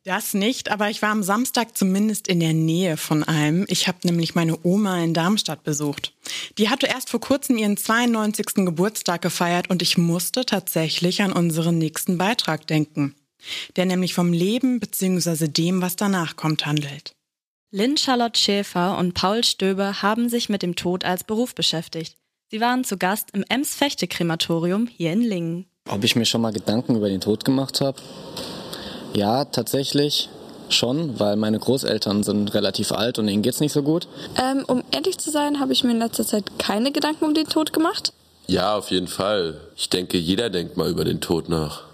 Das nicht, aber ich war am Samstag zumindest in der Nähe von einem. Ich habe nämlich meine Oma in Darmstadt besucht. Die hatte erst vor kurzem ihren zweiundneunzigsten Geburtstag gefeiert und ich musste tatsächlich an unseren nächsten Beitrag denken, der nämlich vom Leben bzw. dem, was danach kommt, handelt. Lynn Charlotte Schäfer und Paul Stöber haben sich mit dem Tod als Beruf beschäftigt. Sie waren zu Gast im Ems-Fechte-Krematorium hier in Lingen. Ob ich mir schon mal Gedanken über den Tod gemacht habe? Ja, tatsächlich schon, weil meine Großeltern sind relativ alt und ihnen geht's nicht so gut. Ähm, um ehrlich zu sein, habe ich mir in letzter Zeit keine Gedanken um den Tod gemacht. Ja, auf jeden Fall. Ich denke, jeder denkt mal über den Tod nach.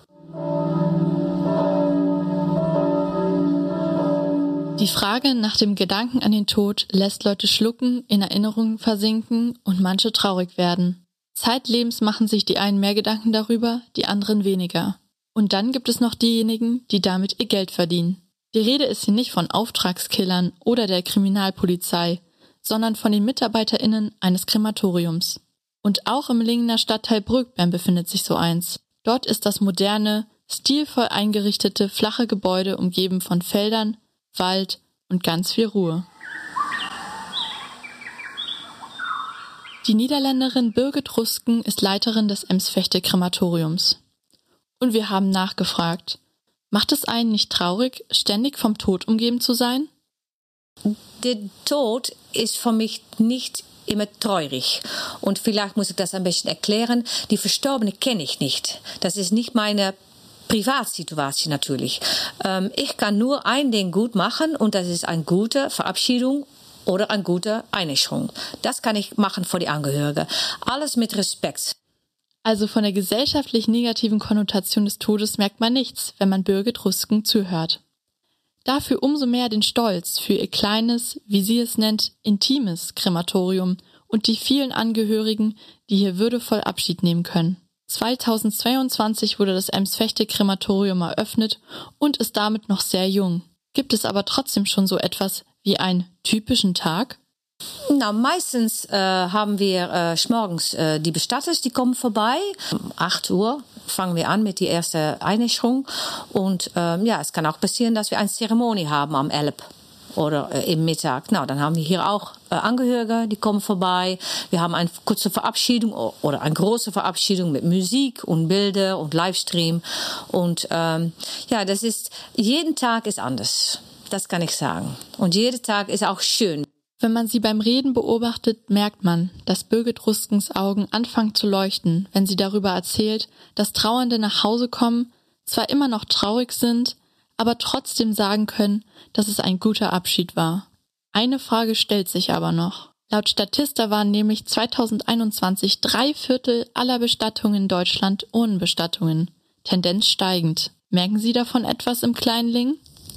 Die Frage nach dem Gedanken an den Tod lässt Leute schlucken, in Erinnerungen versinken und manche traurig werden. Zeitlebens machen sich die einen mehr Gedanken darüber, die anderen weniger. Und dann gibt es noch diejenigen, die damit ihr Geld verdienen. Die Rede ist hier nicht von Auftragskillern oder der Kriminalpolizei, sondern von den MitarbeiterInnen eines Krematoriums. Und auch im Lingener Stadtteil Bröckbern befindet sich so eins. Dort ist das moderne, stilvoll eingerichtete, flache Gebäude umgeben von Feldern, Wald und ganz viel Ruhe. Die Niederländerin Birgit Rusken ist Leiterin des Ems-Fechte-Krematoriums. Und wir haben nachgefragt, macht es einen nicht traurig, ständig vom Tod umgeben zu sein? Der Tod ist für mich nicht immer traurig. Und vielleicht muss ich das ein bisschen erklären. Die Verstorbene kenne ich nicht. Das ist nicht meine Privatsituation natürlich. Ähm, ich kann nur ein Ding gut machen und das ist eine gute Verabschiedung oder eine gute Einäscherung. Das kann ich machen für die Angehörigen. Alles mit Respekt. Also von der gesellschaftlich negativen Konnotation des Todes merkt man nichts, wenn man Birgit Rusken zuhört. Dafür umso mehr den Stolz für ihr kleines, wie sie es nennt, intimes Krematorium und die vielen Angehörigen, die hier würdevoll Abschied nehmen können. zweitausendzweiundzwanzig wurde das Ems-Fechte-Krematorium eröffnet und ist damit noch sehr jung. Gibt es aber trotzdem schon so etwas wie einen typischen Tag? Na, meistens äh, haben wir äh, morgens äh, die Bestatter, die kommen vorbei. Um acht Uhr fangen wir an mit der ersten Einäscherung. Und ähm, ja, es kann auch passieren, dass wir eine Zeremonie haben am elf oder äh, im Mittag. Na, dann haben wir hier auch äh, Angehörige, die kommen vorbei. Wir haben eine kurze Verabschiedung oder eine große Verabschiedung mit Musik und Bilder und Livestream. Und ähm, ja, das ist, jeden Tag ist anders. Das kann ich sagen. Und jeder Tag ist auch schön. Wenn man sie beim Reden beobachtet, merkt man, dass Birgit Ruskens Augen anfangen zu leuchten, wenn sie darüber erzählt, dass Trauernde nach Hause kommen, zwar immer noch traurig sind, aber trotzdem sagen können, dass es ein guter Abschied war. Eine Frage stellt sich aber noch. Laut Statista waren nämlich zweitausendeinundzwanzig drei Viertel aller Bestattungen in Deutschland Urnenbestattungen. Tendenz steigend. Merken Sie davon etwas im Kleinling?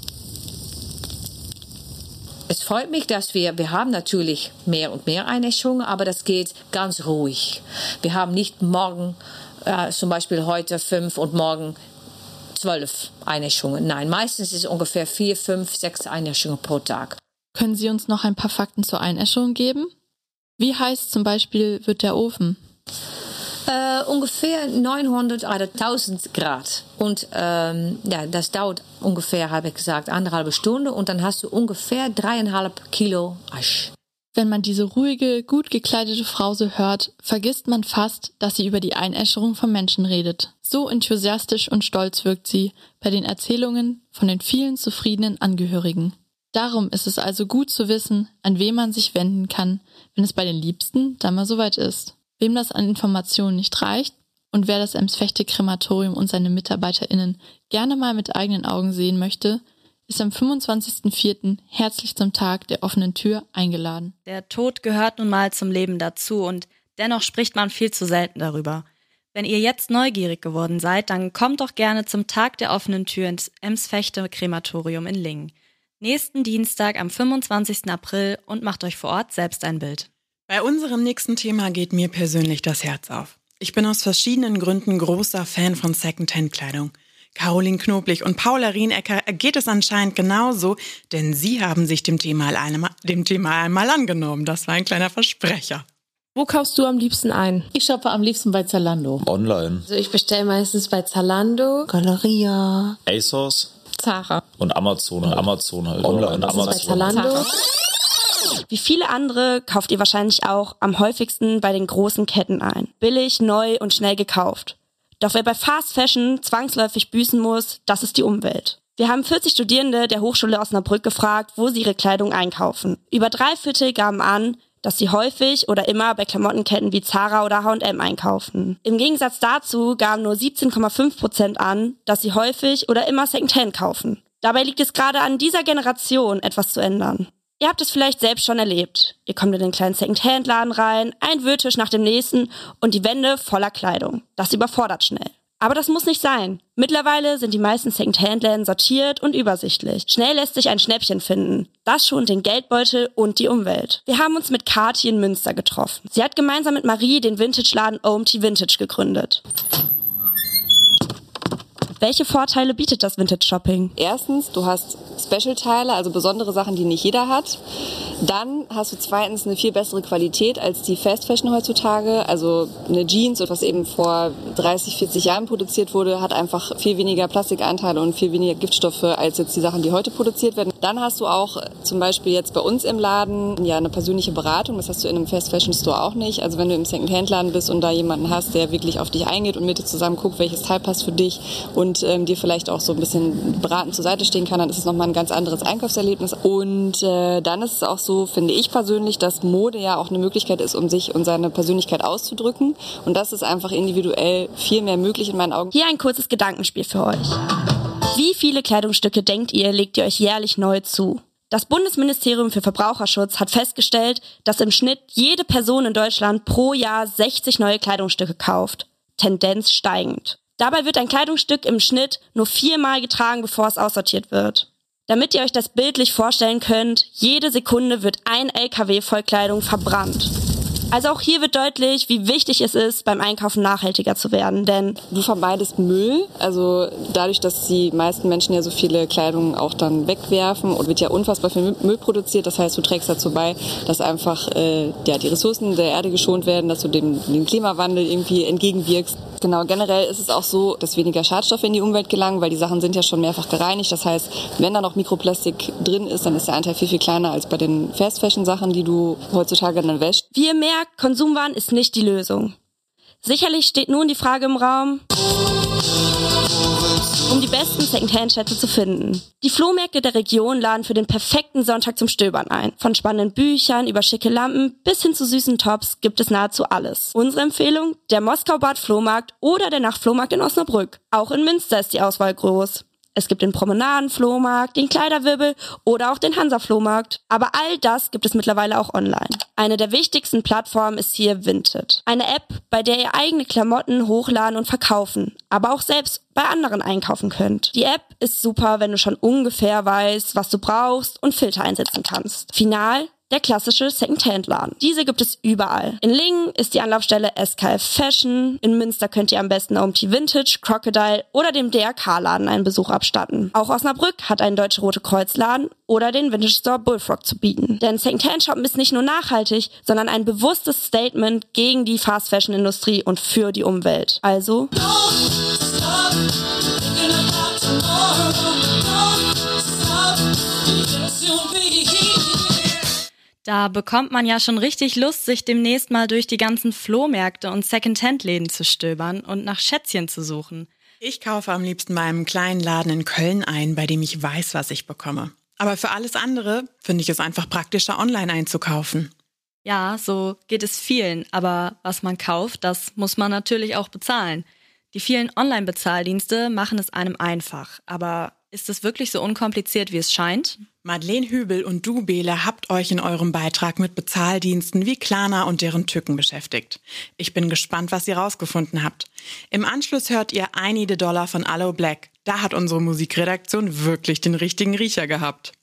Es freut mich, dass wir, wir haben natürlich mehr und mehr Einäscherungen, aber das geht ganz ruhig. Wir haben nicht morgen, äh, zum Beispiel heute fünf und morgen zwölf Einäscherungen. Nein, meistens ist es ungefähr vier, fünf, sechs Einäscherungen pro Tag. Können Sie uns noch ein paar Fakten zur Einäscherung geben? Wie heiß zum Beispiel wird der Ofen? Äh, ungefähr neunhundert oder tausend Grad. Und ähm, ja, das dauert ungefähr, habe ich gesagt, anderthalbe Stunde und dann hast du ungefähr dreieinhalb Kilo Asch. Wenn man diese ruhige, gut gekleidete Frau so hört, vergisst man fast, dass sie über die Einäscherung von Menschen redet. So enthusiastisch und stolz wirkt sie bei den Erzählungen von den vielen zufriedenen Angehörigen. Darum ist es also gut zu wissen, an wen man sich wenden kann, wenn es bei den Liebsten dann mal soweit ist. Wem das an Informationen nicht reicht und wer das Ems-Fechte-Krematorium und seine MitarbeiterInnen gerne mal mit eigenen Augen sehen möchte, ist am fünfundzwanzigsten vierten herzlich zum Tag der offenen Tür eingeladen. Der Tod gehört nun mal zum Leben dazu und dennoch spricht man viel zu selten darüber. Wenn ihr jetzt neugierig geworden seid, dann kommt doch gerne zum Tag der offenen Tür ins Ems-Fechte-Krematorium in Lingen. Nächsten Dienstag am fünfundzwanzigsten April und macht euch vor Ort selbst ein Bild. Bei unserem nächsten Thema geht mir persönlich das Herz auf. Ich bin aus verschiedenen Gründen großer Fan von Secondhand-Kleidung. Caroline Knoblich und Paula Rienecker geht es anscheinend genauso, denn sie haben sich dem Thema einmal, dem Thema einmal angenommen. Das war ein kleiner Versprecher. Wo kaufst du am liebsten ein? Ich shoppe am liebsten bei Zalando. Online. Also ich bestelle meistens bei Zalando, Galeria, ASOS, Zara. Und Amazon und Amazon halt. Online. Und Amazon. Bei Zalando. Wie viele andere kauft ihr wahrscheinlich auch am häufigsten bei den großen Ketten ein. Billig, neu und schnell gekauft. Doch wer bei Fast Fashion zwangsläufig büßen muss, das ist die Umwelt. Wir haben vierzig Studierende der Hochschule Osnabrück gefragt, wo sie ihre Kleidung einkaufen. Über drei Viertel gaben an, dass sie häufig oder immer bei Klamottenketten wie Zara oder H und M einkaufen. Im Gegensatz dazu gaben nur siebzehn Komma fünf Prozent an, dass sie häufig oder immer Secondhand kaufen. Dabei liegt es gerade an dieser Generation, etwas zu ändern. Ihr habt es vielleicht selbst schon erlebt. Ihr kommt in den kleinen Secondhand-Laden rein, ein Wühltisch nach dem nächsten und die Wände voller Kleidung. Das überfordert schnell. Aber das muss nicht sein. Mittlerweile sind die meisten Secondhand-Läden sortiert und übersichtlich. Schnell lässt sich ein Schnäppchen finden. Das schont den Geldbeutel und die Umwelt. Wir haben uns mit Kathi in Münster getroffen. Sie hat gemeinsam mit Marie den Vintage-Laden O M T Vintage gegründet. Welche Vorteile bietet das Vintage-Shopping? Erstens, du hast Special-Teile, also besondere Sachen, die nicht jeder hat. Dann hast du zweitens eine viel bessere Qualität als die Fast Fashion heutzutage. Also eine Jeans, was eben vor dreißig, vierzig Jahren produziert wurde, hat einfach viel weniger Plastikanteile und viel weniger Giftstoffe als jetzt die Sachen, die heute produziert werden. Dann hast du auch zum Beispiel jetzt bei uns im Laden ja eine persönliche Beratung. Das hast du in einem Fast Fashion Store auch nicht. Also wenn du im Second-Hand-Laden bist und da jemanden hast, der wirklich auf dich eingeht und mit dir zusammen guckt, welches Teil passt für dich und und ähm, dir vielleicht auch so ein bisschen beratend zur Seite stehen kann, dann ist es nochmal ein ganz anderes Einkaufserlebnis. Und äh, dann ist es auch so, finde ich persönlich, dass Mode ja auch eine Möglichkeit ist, um sich und seine Persönlichkeit auszudrücken. Und das ist einfach individuell viel mehr möglich in meinen Augen. Hier ein kurzes Gedankenspiel für euch. Wie viele Kleidungsstücke denkt ihr, legt ihr euch jährlich neu zu? Das Bundesministerium für Verbraucherschutz hat festgestellt, dass im Schnitt jede Person in Deutschland pro Jahr sechzig neue Kleidungsstücke kauft. Tendenz steigend. Dabei wird ein Kleidungsstück im Schnitt nur viermal getragen, bevor es aussortiert wird. Damit ihr euch das bildlich vorstellen könnt, jede Sekunde wird ein L K W voll Kleidung verbrannt. Also auch hier wird deutlich, wie wichtig es ist, beim Einkaufen nachhaltiger zu werden, denn du vermeidest Müll. Also dadurch, dass die meisten Menschen ja so viele Kleidung auch dann wegwerfen und wird ja unfassbar viel Müll produziert. Das heißt, du trägst dazu bei, dass einfach äh, ja, die Ressourcen der Erde geschont werden, dass du dem, dem Klimawandel irgendwie entgegenwirkst. Genau, generell ist es auch so, dass weniger Schadstoffe in die Umwelt gelangen, weil die Sachen sind ja schon mehrfach gereinigt. Das heißt, wenn da noch Mikroplastik drin ist, dann ist der Anteil viel, viel kleiner als bei den Fast-Fashion-Sachen, die du heutzutage dann wäschst. Wie ihr merkt, Konsumwahn ist nicht die Lösung. Sicherlich steht nun die Frage im Raum, um die besten Secondhand-Schätze zu finden. Die Flohmärkte der Region laden für den perfekten Sonntag zum Stöbern ein. Von spannenden Büchern über schicke Lampen bis hin zu süßen Tops gibt es nahezu alles. Unsere Empfehlung? Der Moskau-Bad Flohmarkt oder der Nachtflohmarkt in Osnabrück. Auch in Münster ist die Auswahl groß. Es gibt den Promenadenflohmarkt, den Kleiderwirbel oder auch den Hansa-Flohmarkt. Aber all das gibt es mittlerweile auch online. Eine der wichtigsten Plattformen ist hier Vinted. Eine App, bei der ihr eigene Klamotten hochladen und verkaufen, aber auch selbst bei anderen einkaufen könnt. Die App ist super, wenn du schon ungefähr weißt, was du brauchst und Filter einsetzen kannst. Final: der klassische Secondhand-Laden. Diese gibt es überall. In Lingen ist die Anlaufstelle S K F Fashion. In Münster könnt ihr am besten O M T Vintage, Crocodile oder dem D R K-Laden einen Besuch abstatten. Auch Osnabrück hat einen Deutsche Rote Kreuz-Laden oder den Vintage Store Bullfrog zu bieten. Denn Secondhand-Shoppen ist nicht nur nachhaltig, sondern ein bewusstes Statement gegen die Fast-Fashion-Industrie und für die Umwelt. Also da bekommt man ja schon richtig Lust, sich demnächst mal durch die ganzen Flohmärkte und Secondhand-Läden zu stöbern und nach Schätzchen zu suchen. Ich kaufe am liebsten bei einem kleinen Laden in Köln ein, bei dem ich weiß, was ich bekomme. Aber für alles andere finde ich es einfach praktischer, online einzukaufen. Ja, so geht es vielen, aber was man kauft, das muss man natürlich auch bezahlen. Die vielen Online-Bezahldienste machen es einem einfach, aber ist es wirklich so unkompliziert, wie es scheint? Madeleine Hübel und du, Bele, habt euch in eurem Beitrag mit Bezahldiensten wie Klarna und deren Tücken beschäftigt. Ich bin gespannt, was ihr rausgefunden habt. Im Anschluss hört ihr I Need a Dollar von Allo Black. Da hat unsere Musikredaktion wirklich den richtigen Riecher gehabt.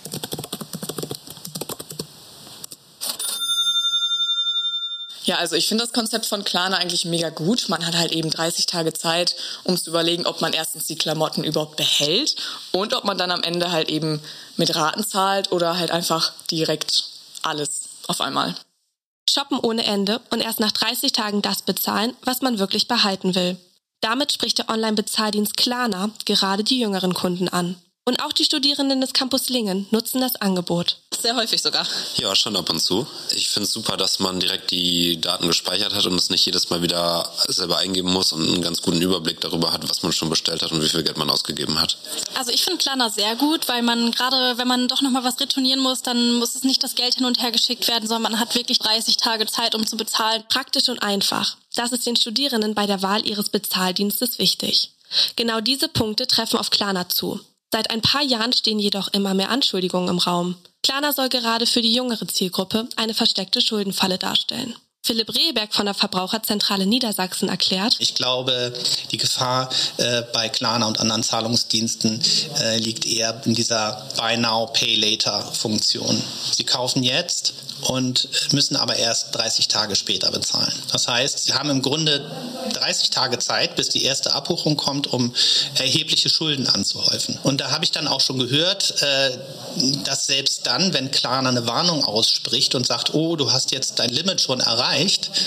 Ja, also ich finde das Konzept von Klarna eigentlich mega gut. Man hat halt eben dreißig Tage Zeit, um zu überlegen, ob man erstens die Klamotten überhaupt behält und ob man dann am Ende halt eben mit Raten zahlt oder halt einfach direkt alles auf einmal. Shoppen ohne Ende und erst nach dreißig Tagen das bezahlen, was man wirklich behalten will. Damit spricht der Online-Bezahldienst Klarna gerade die jüngeren Kunden an. Und auch die Studierenden des Campus Lingen nutzen das Angebot. Sehr häufig sogar. Ja, schon ab und zu. Ich finde es super, dass man direkt die Daten gespeichert hat und es nicht jedes Mal wieder selber eingeben muss und einen ganz guten Überblick darüber hat, was man schon bestellt hat und wie viel Geld man ausgegeben hat. Also ich finde Klarna sehr gut, weil man gerade, wenn man doch nochmal was retournieren muss, dann muss es nicht das Geld hin und her geschickt werden, sondern man hat wirklich dreißig Tage Zeit, um zu bezahlen. Praktisch und einfach. Das ist den Studierenden bei der Wahl ihres Bezahldienstes wichtig. Genau diese Punkte treffen auf Klarna zu. Seit ein paar Jahren stehen jedoch immer mehr Anschuldigungen im Raum. Klarna soll gerade für die jüngere Zielgruppe eine versteckte Schuldenfalle darstellen. Philipp Rehberg von der Verbraucherzentrale Niedersachsen erklärt: Ich glaube, die Gefahr äh, bei Klarna und anderen Zahlungsdiensten äh, liegt eher in dieser Buy Now, Pay Later Funktion. Sie kaufen jetzt und müssen aber erst dreißig Tage später bezahlen. Das heißt, sie haben im Grunde dreißig Tage Zeit, bis die erste Abbuchung kommt, um erhebliche Schulden anzuhäufen. Und da habe ich dann auch schon gehört, äh, dass selbst dann, wenn Klarna eine Warnung ausspricht und sagt, oh, du hast jetzt dein Limit schon erreicht,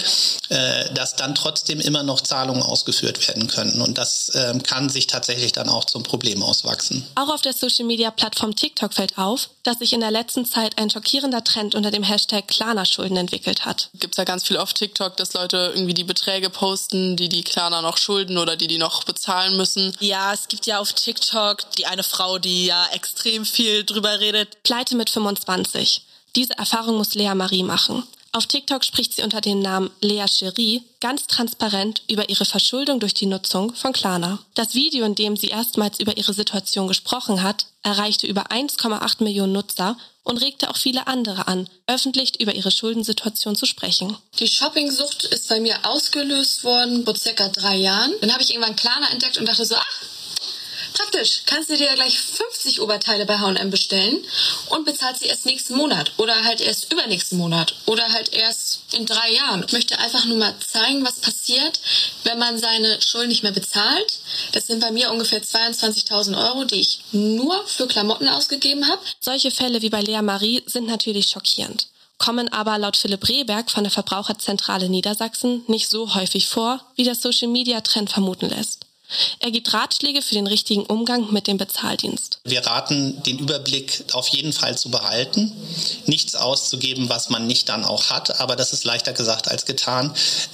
äh, dass dann trotzdem immer noch Zahlungen ausgeführt werden können. Und das äh, kann sich tatsächlich dann auch zum Problem auswachsen. Auch auf der Social-Media-Plattform TikTok fällt auf, dass sich in der letzten Zeit ein schockierender Trend unter dem Hashtag Klarna-Schulden entwickelt hat. Gibt's ja ganz viel auf TikTok, dass Leute irgendwie die Beträge posten, die die Klarna noch schulden oder die die noch bezahlen müssen. Ja, es gibt ja auf TikTok die eine Frau, die ja extrem viel drüber redet. Pleite mit fünfundzwanzig. Diese Erfahrung muss Lea Marie machen. Auf TikTok spricht sie unter dem Namen Lea Cherie ganz transparent über ihre Verschuldung durch die Nutzung von Klarna. Das Video, in dem sie erstmals über ihre Situation gesprochen hat, erreichte über eins Komma acht Millionen Nutzer und regte auch viele andere an, öffentlich über ihre Schuldensituation zu sprechen. Die Shoppingsucht ist bei mir ausgelöst worden vor circa drei Jahren. Dann habe ich irgendwann Klarna entdeckt und dachte so, ach, praktisch, kannst du dir ja gleich fünfzig Oberteile bei H und M bestellen und bezahlst sie erst nächsten Monat oder halt erst übernächsten Monat oder halt erst in drei Jahren. Ich möchte einfach nur mal zeigen, was passiert, wenn man seine Schulden nicht mehr bezahlt. Das sind bei mir ungefähr zweiundzwanzigtausend Euro, die ich nur für Klamotten ausgegeben habe. Solche Fälle wie bei Lea Marie sind natürlich schockierend, kommen aber laut Philipp Rehberg von der Verbraucherzentrale Niedersachsen nicht so häufig vor, wie der Social-Media-Trend vermuten lässt. Er gibt Ratschläge für den richtigen Umgang mit dem Bezahldienst. Wir raten, den Überblick auf jeden Fall zu behalten, nichts auszugeben, was man nicht dann auch hat, aber das ist leichter gesagt als getan.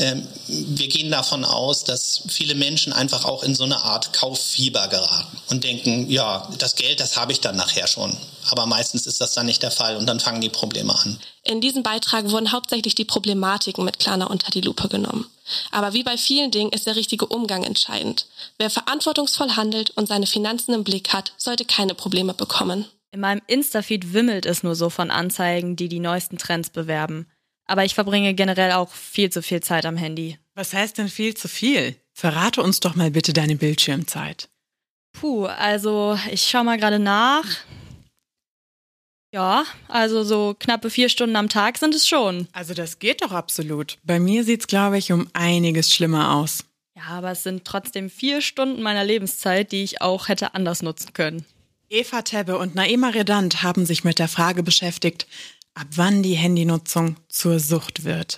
Wir gehen davon aus, dass viele Menschen einfach auch in so eine Art Kauffieber geraten und denken, ja, das Geld, das habe ich dann nachher schon. Aber meistens ist das dann nicht der Fall und dann fangen die Probleme an. In diesem Beitrag wurden hauptsächlich die Problematiken mit Klarna unter die Lupe genommen. Aber wie bei vielen Dingen ist der richtige Umgang entscheidend. Wer verantwortungsvoll handelt und seine Finanzen im Blick hat, sollte keine Probleme bekommen. In meinem Insta-Feed wimmelt es nur so von Anzeigen, die die neuesten Trends bewerben. Aber ich verbringe generell auch viel zu viel Zeit am Handy. Was heißt denn viel zu viel? Verrate uns doch mal bitte deine Bildschirmzeit. Puh, also ich schau mal gerade nach. Ja, also so knappe vier Stunden am Tag sind es schon. Also das geht doch absolut. Bei mir sieht's, glaube ich, um einiges schlimmer aus. Ja, aber es sind trotzdem vier Stunden meiner Lebenszeit, die ich auch hätte anders nutzen können. Eva Tebbe und Naima Redant haben sich mit der Frage beschäftigt, ab wann die Handynutzung zur Sucht wird.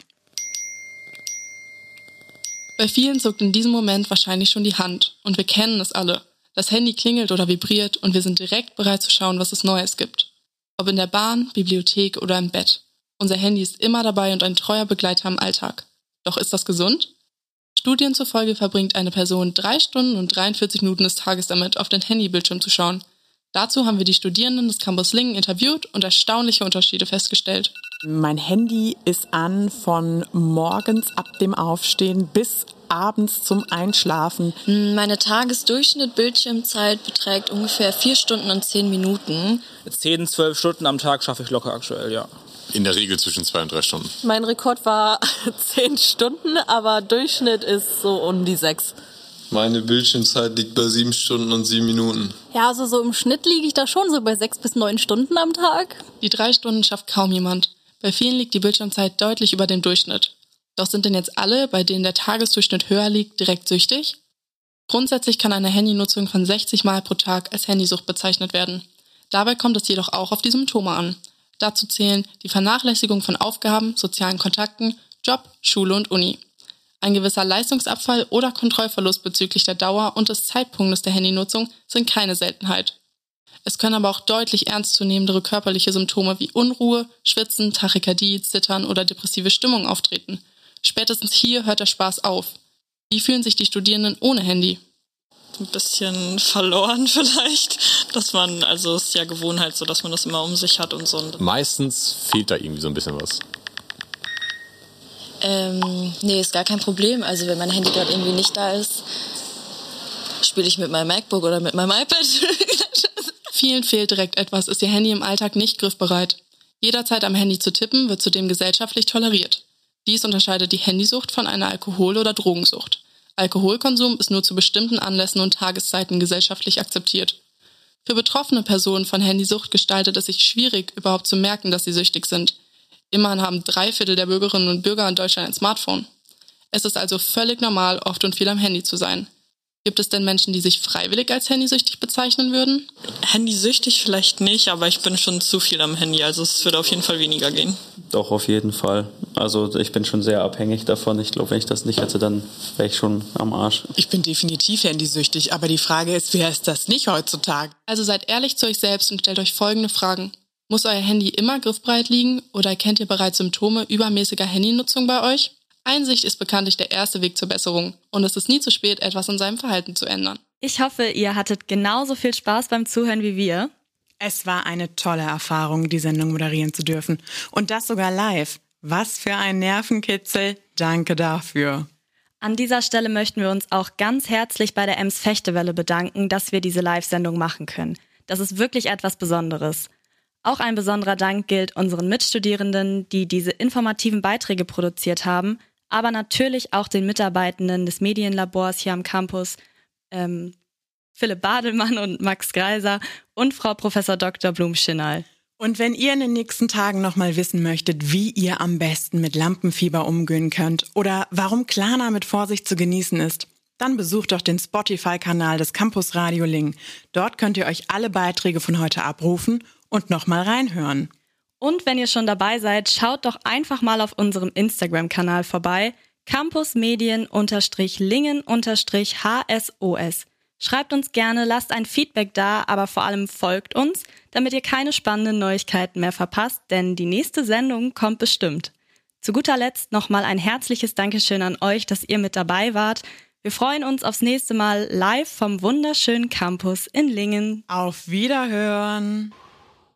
Bei vielen zuckt in diesem Moment wahrscheinlich schon die Hand. Und wir kennen es alle. Das Handy klingelt oder vibriert und wir sind direkt bereit zu schauen, was es Neues gibt. Ob in der Bahn, Bibliothek oder im Bett. Unser Handy ist immer dabei und ein treuer Begleiter im Alltag. Doch ist das gesund? Studien zufolge verbringt eine Person drei Stunden und dreiundvierzig Minuten des Tages damit, auf den Handybildschirm zu schauen. Dazu haben wir die Studierenden des Campus Lingen interviewt und erstaunliche Unterschiede festgestellt. Mein Handy ist an von morgens ab dem Aufstehen bis abends zum Einschlafen. Meine Tagesdurchschnitt-Bildschirmzeit beträgt ungefähr vier Stunden und zehn Minuten. zehn, zwölf Stunden am Tag schaffe ich locker aktuell, ja. In der Regel zwischen zwei und drei Stunden. Mein Rekord war zehn Stunden, aber Durchschnitt ist so um die sechs. Meine Bildschirmzeit liegt bei sieben Stunden und sieben Minuten. Ja, also so im Schnitt liege ich da schon so bei sechs bis neun Stunden am Tag. Die drei Stunden schafft kaum jemand. Bei vielen liegt die Bildschirmzeit deutlich über dem Durchschnitt. Doch sind denn jetzt alle, bei denen der Tagesdurchschnitt höher liegt, direkt süchtig? Grundsätzlich kann eine Handynutzung von sechzig Mal pro Tag als Handysucht bezeichnet werden. Dabei kommt es jedoch auch auf die Symptome an. Dazu zählen die Vernachlässigung von Aufgaben, sozialen Kontakten, Job, Schule und Uni. Ein gewisser Leistungsabfall oder Kontrollverlust bezüglich der Dauer und des Zeitpunktes der Handynutzung sind keine Seltenheit. Es können aber auch deutlich ernstzunehmendere körperliche Symptome wie Unruhe, Schwitzen, Tachykardie, Zittern oder depressive Stimmung auftreten. Spätestens hier hört der Spaß auf. Wie fühlen sich die Studierenden ohne Handy? Ein bisschen verloren vielleicht, dass man, also es ist ja Gewohnheit so, dass man das immer um sich hat und so. Meistens fehlt da irgendwie so ein bisschen was. Ähm, nee, ist gar kein Problem. Also wenn mein Handy gerade irgendwie nicht da ist, spiele ich mit meinem MacBook oder mit meinem iPad. Vielen fehlt direkt etwas, ist ihr Handy im Alltag nicht griffbereit. Jederzeit am Handy zu tippen, wird zudem gesellschaftlich toleriert. Dies unterscheidet die Handysucht von einer Alkohol- oder Drogensucht. Alkoholkonsum ist nur zu bestimmten Anlässen und Tageszeiten gesellschaftlich akzeptiert. Für betroffene Personen von Handysucht gestaltet es sich schwierig, überhaupt zu merken, dass sie süchtig sind. Immerhin haben drei Viertel der Bürgerinnen und Bürger in Deutschland ein Smartphone. Es ist also völlig normal, oft und viel am Handy zu sein. Gibt es denn Menschen, die sich freiwillig als handysüchtig bezeichnen würden? Handysüchtig vielleicht nicht, aber ich bin schon zu viel am Handy, also es würde auf jeden Fall weniger gehen. Doch, auf jeden Fall. Also ich bin schon sehr abhängig davon. Ich glaube, wenn ich das nicht hätte, dann wäre ich schon am Arsch. Ich bin definitiv handysüchtig, aber die Frage ist, wer ist das nicht heutzutage? Also seid ehrlich zu euch selbst und stellt euch folgende Fragen. Muss euer Handy immer griffbereit liegen oder erkennt ihr bereits Symptome übermäßiger Handynutzung bei euch? Einsicht ist bekanntlich der erste Weg zur Besserung und es ist nie zu spät, etwas an seinem Verhalten zu ändern. Ich hoffe, ihr hattet genauso viel Spaß beim Zuhören wie wir. Es war eine tolle Erfahrung, die Sendung moderieren zu dürfen. Und das sogar live. Was für ein Nervenkitzel. Danke dafür. An dieser Stelle möchten wir uns auch ganz herzlich bei der Ems Fechtewelle bedanken, dass wir diese Live-Sendung machen können. Das ist wirklich etwas Besonderes. Auch ein besonderer Dank gilt unseren Mitstudierenden, die diese informativen Beiträge produziert haben, aber natürlich auch den Mitarbeitenden des Medienlabors hier am Campus, ähm, Philipp Badelmann und Max Greiser und Frau Professor Doktor Blum-Schinnal. Und wenn ihr in den nächsten Tagen nochmal wissen möchtet, wie ihr am besten mit Lampenfieber umgehen könnt oder warum Klarna mit Vorsicht zu genießen ist, dann besucht doch den Spotify-Kanal des Campus Radio Lingen. Dort könnt ihr euch alle Beiträge von heute abrufen und nochmal reinhören. Und wenn ihr schon dabei seid, schaut doch einfach mal auf unserem Instagram-Kanal vorbei, campusmedien-lingen-H S O S. Schreibt uns gerne, lasst ein Feedback da, aber vor allem folgt uns, damit ihr keine spannenden Neuigkeiten mehr verpasst, denn die nächste Sendung kommt bestimmt. Zu guter Letzt nochmal ein herzliches Dankeschön an euch, dass ihr mit dabei wart. Wir freuen uns aufs nächste Mal live vom wunderschönen Campus in Lingen. Auf Wiederhören!